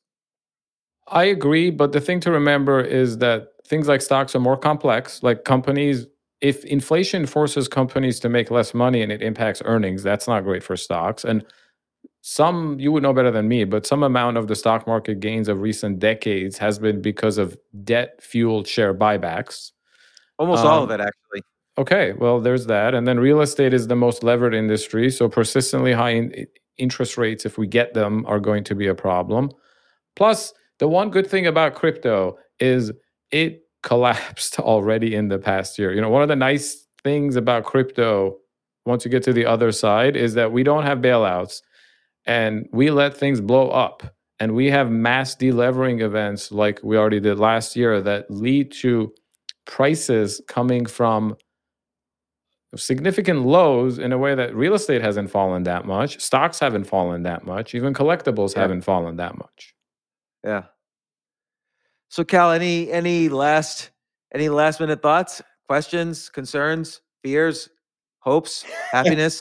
I agree, but the thing to remember is that things like stocks are more complex. Like companies, if inflation forces companies to make less money and it impacts earnings, that's not great for stocks. And some, you would know better than me, but some amount of the stock market gains of recent decades has been because of debt fueled share buybacks. Almost Um, all of it, actually. Okay, well, there's that. And then real estate is the most levered industry. So persistently high in- interest rates, if we get them, are going to be a problem. Plus, the one good thing about crypto is it collapsed already in the past year. You know, one of the nice things about crypto, once you get to the other side, is that we don't have bailouts and we let things blow up. And we have mass delevering events like we already did last year that lead to prices coming from significant lows in a way that real estate hasn't fallen that much, stocks haven't fallen that much, even collectibles Yeah. haven't fallen that much. Yeah. So, Cal, any any last any last minute thoughts, questions, concerns, fears, hopes, happiness?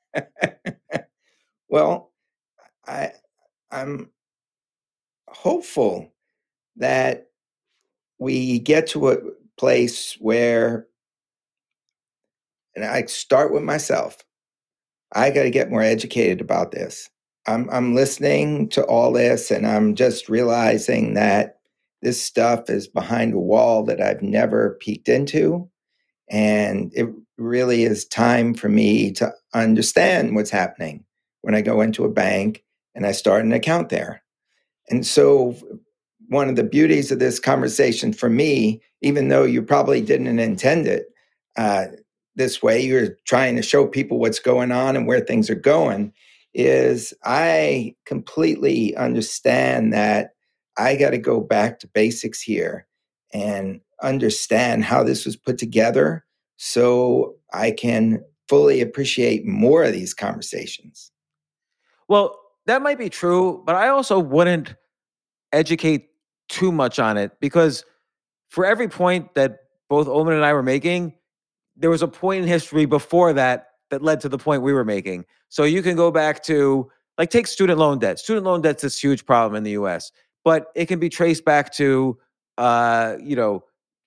Well, I I'm hopeful that we get to a place where, and I start with myself, I got to get more educated about this. I'm I'm listening to all this and I'm just realizing that this stuff is behind a wall that I've never peeked into. And it really is time for me to understand what's happening when I go into a bank and I start an account there. And so, one of the beauties of this conversation for me, even though you probably didn't intend it uh, this way, you're trying to show people what's going on and where things are going, is I completely understand that I got to go back to basics here and understand how this was put together so I can fully appreciate more of these conversations. Well, that might be true, but I also wouldn't educate too much on it, because for every point that both Omen and I were making, there was a point in history before that that led to the point we were making. So you can go back to, like, take student loan debt. Student loan debt's this huge problem in the U S, but it can be traced back to, uh, you know,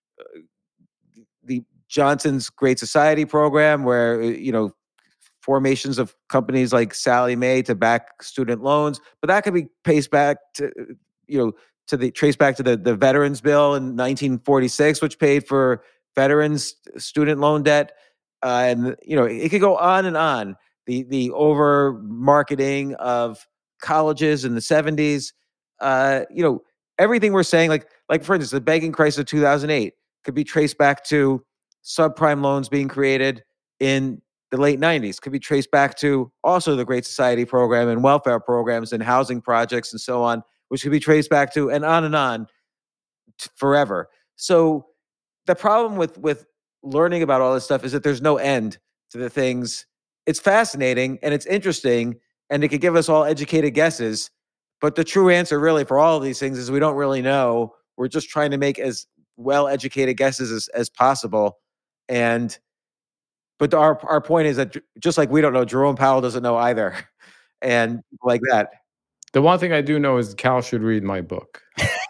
the Johnson's Great Society program, where, you know, formations of companies like Sallie Mae to back student loans, but that could be traced back to, you know, to the trace back to the, the Veterans Bill in nineteen forty-six, which paid for veterans student loan debt. Uh, and, you know, it could go on and on. The, the over marketing of colleges in the seventies, uh, you know, everything we're saying, like, like for instance, the banking crisis of two thousand eight could be traced back to subprime loans being created in the late nineties, could be traced back to also the Great Society program and welfare programs and housing projects and so on, which could be traced back to, and on and on t- forever. So the problem with with learning about all this stuff is that there's no end to the things. It's fascinating and it's interesting, and it could give us all educated guesses. But the true answer, really, for all of these things is we don't really know. We're just trying to make as well educated guesses as, as possible. And but our our point is that, just like we don't know, Jerome Powell doesn't know either, and like that. The one thing I do know is Cal should read my book.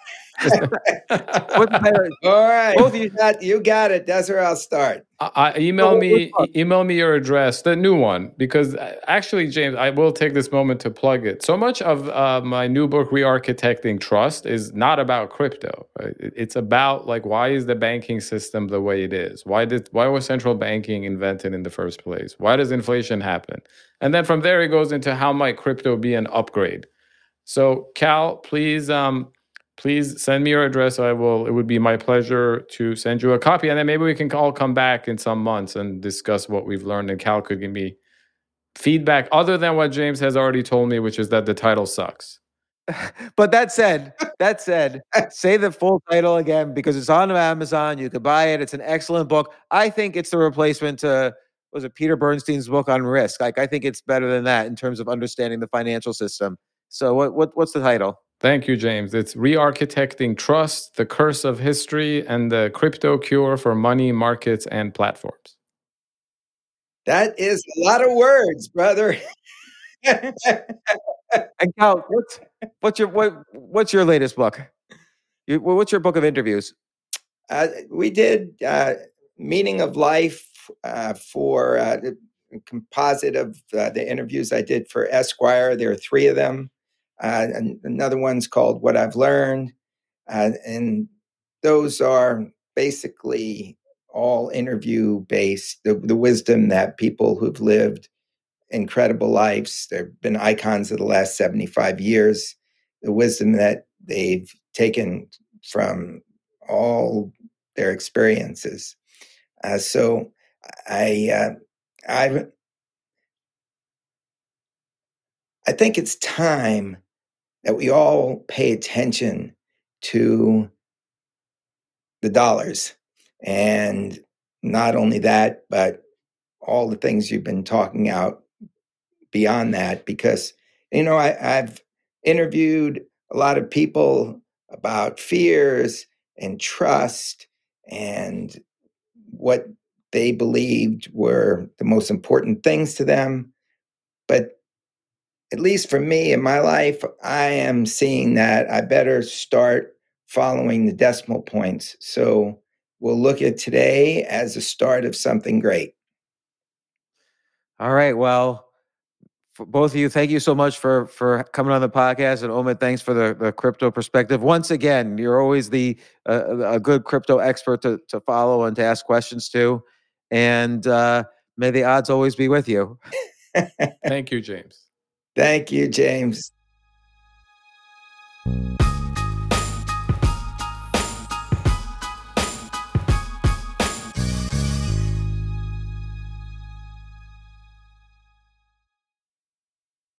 What's better? All right, Both of you you- got, you got it. That's where I'll start. I, I email So me which e- email me your address, the new one, because uh, actually, James, I will take this moment to plug it. So much of uh, my new book, Re-Architecting Trust, is not about crypto. Right? It- It's about, like, why is the banking system the way it is? Why did why was central banking invented in the first place? Why does inflation happen? And then from there, it goes into how might crypto be an upgrade. So, Cal, please. Um, Please send me your address. I will. It would be my pleasure to send you a copy, and then maybe we can all come back in some months and discuss what we've learned. And Cal could give me feedback other than what James has already told me, which is that the title sucks. But that said, that said, say the full title again, because it's on Amazon. You could buy it. It's an excellent book. I think it's the replacement to, was it Peter Bernstein's book on risk? Like, I think it's better than that in terms of understanding the financial system. So what what what's the title? Thank you, James. It's Re-Architecting Trust, the Curse of History, and the Crypto Cure for Money, Markets, and Platforms. That is a lot of words, brother. And Cal, what's what's your what what's your latest book? You, what's your book of interviews? Uh, we did uh, Meaning of Life uh, for uh, the composite of uh, the interviews I did for Esquire. There are three of them. Uh, and another one's called What I've Learned. Uh, and those are basically all interview based, the, the wisdom that people who've lived incredible lives, they've been icons of the last seventy-five years, the wisdom that they've taken from all their experiences. Uh, so I, uh, I, I think it's time that we all pay attention to the dollars, and not only that, but all the things you've been talking out beyond that, because, you know, I, I've interviewed a lot of people about fears and trust and what they believed were the most important things to them. But at least for me in my life, I am seeing that I better start following the decimal points. So we'll look at today as a start of something great. All right. Well, for both of you, thank you so much for for coming on the podcast. And Omid, thanks for the, the crypto perspective. Once again, you're always the uh, a good crypto expert to, to follow and to ask questions to. And uh, may the odds always be with you. Thank you, James. Thank you, James.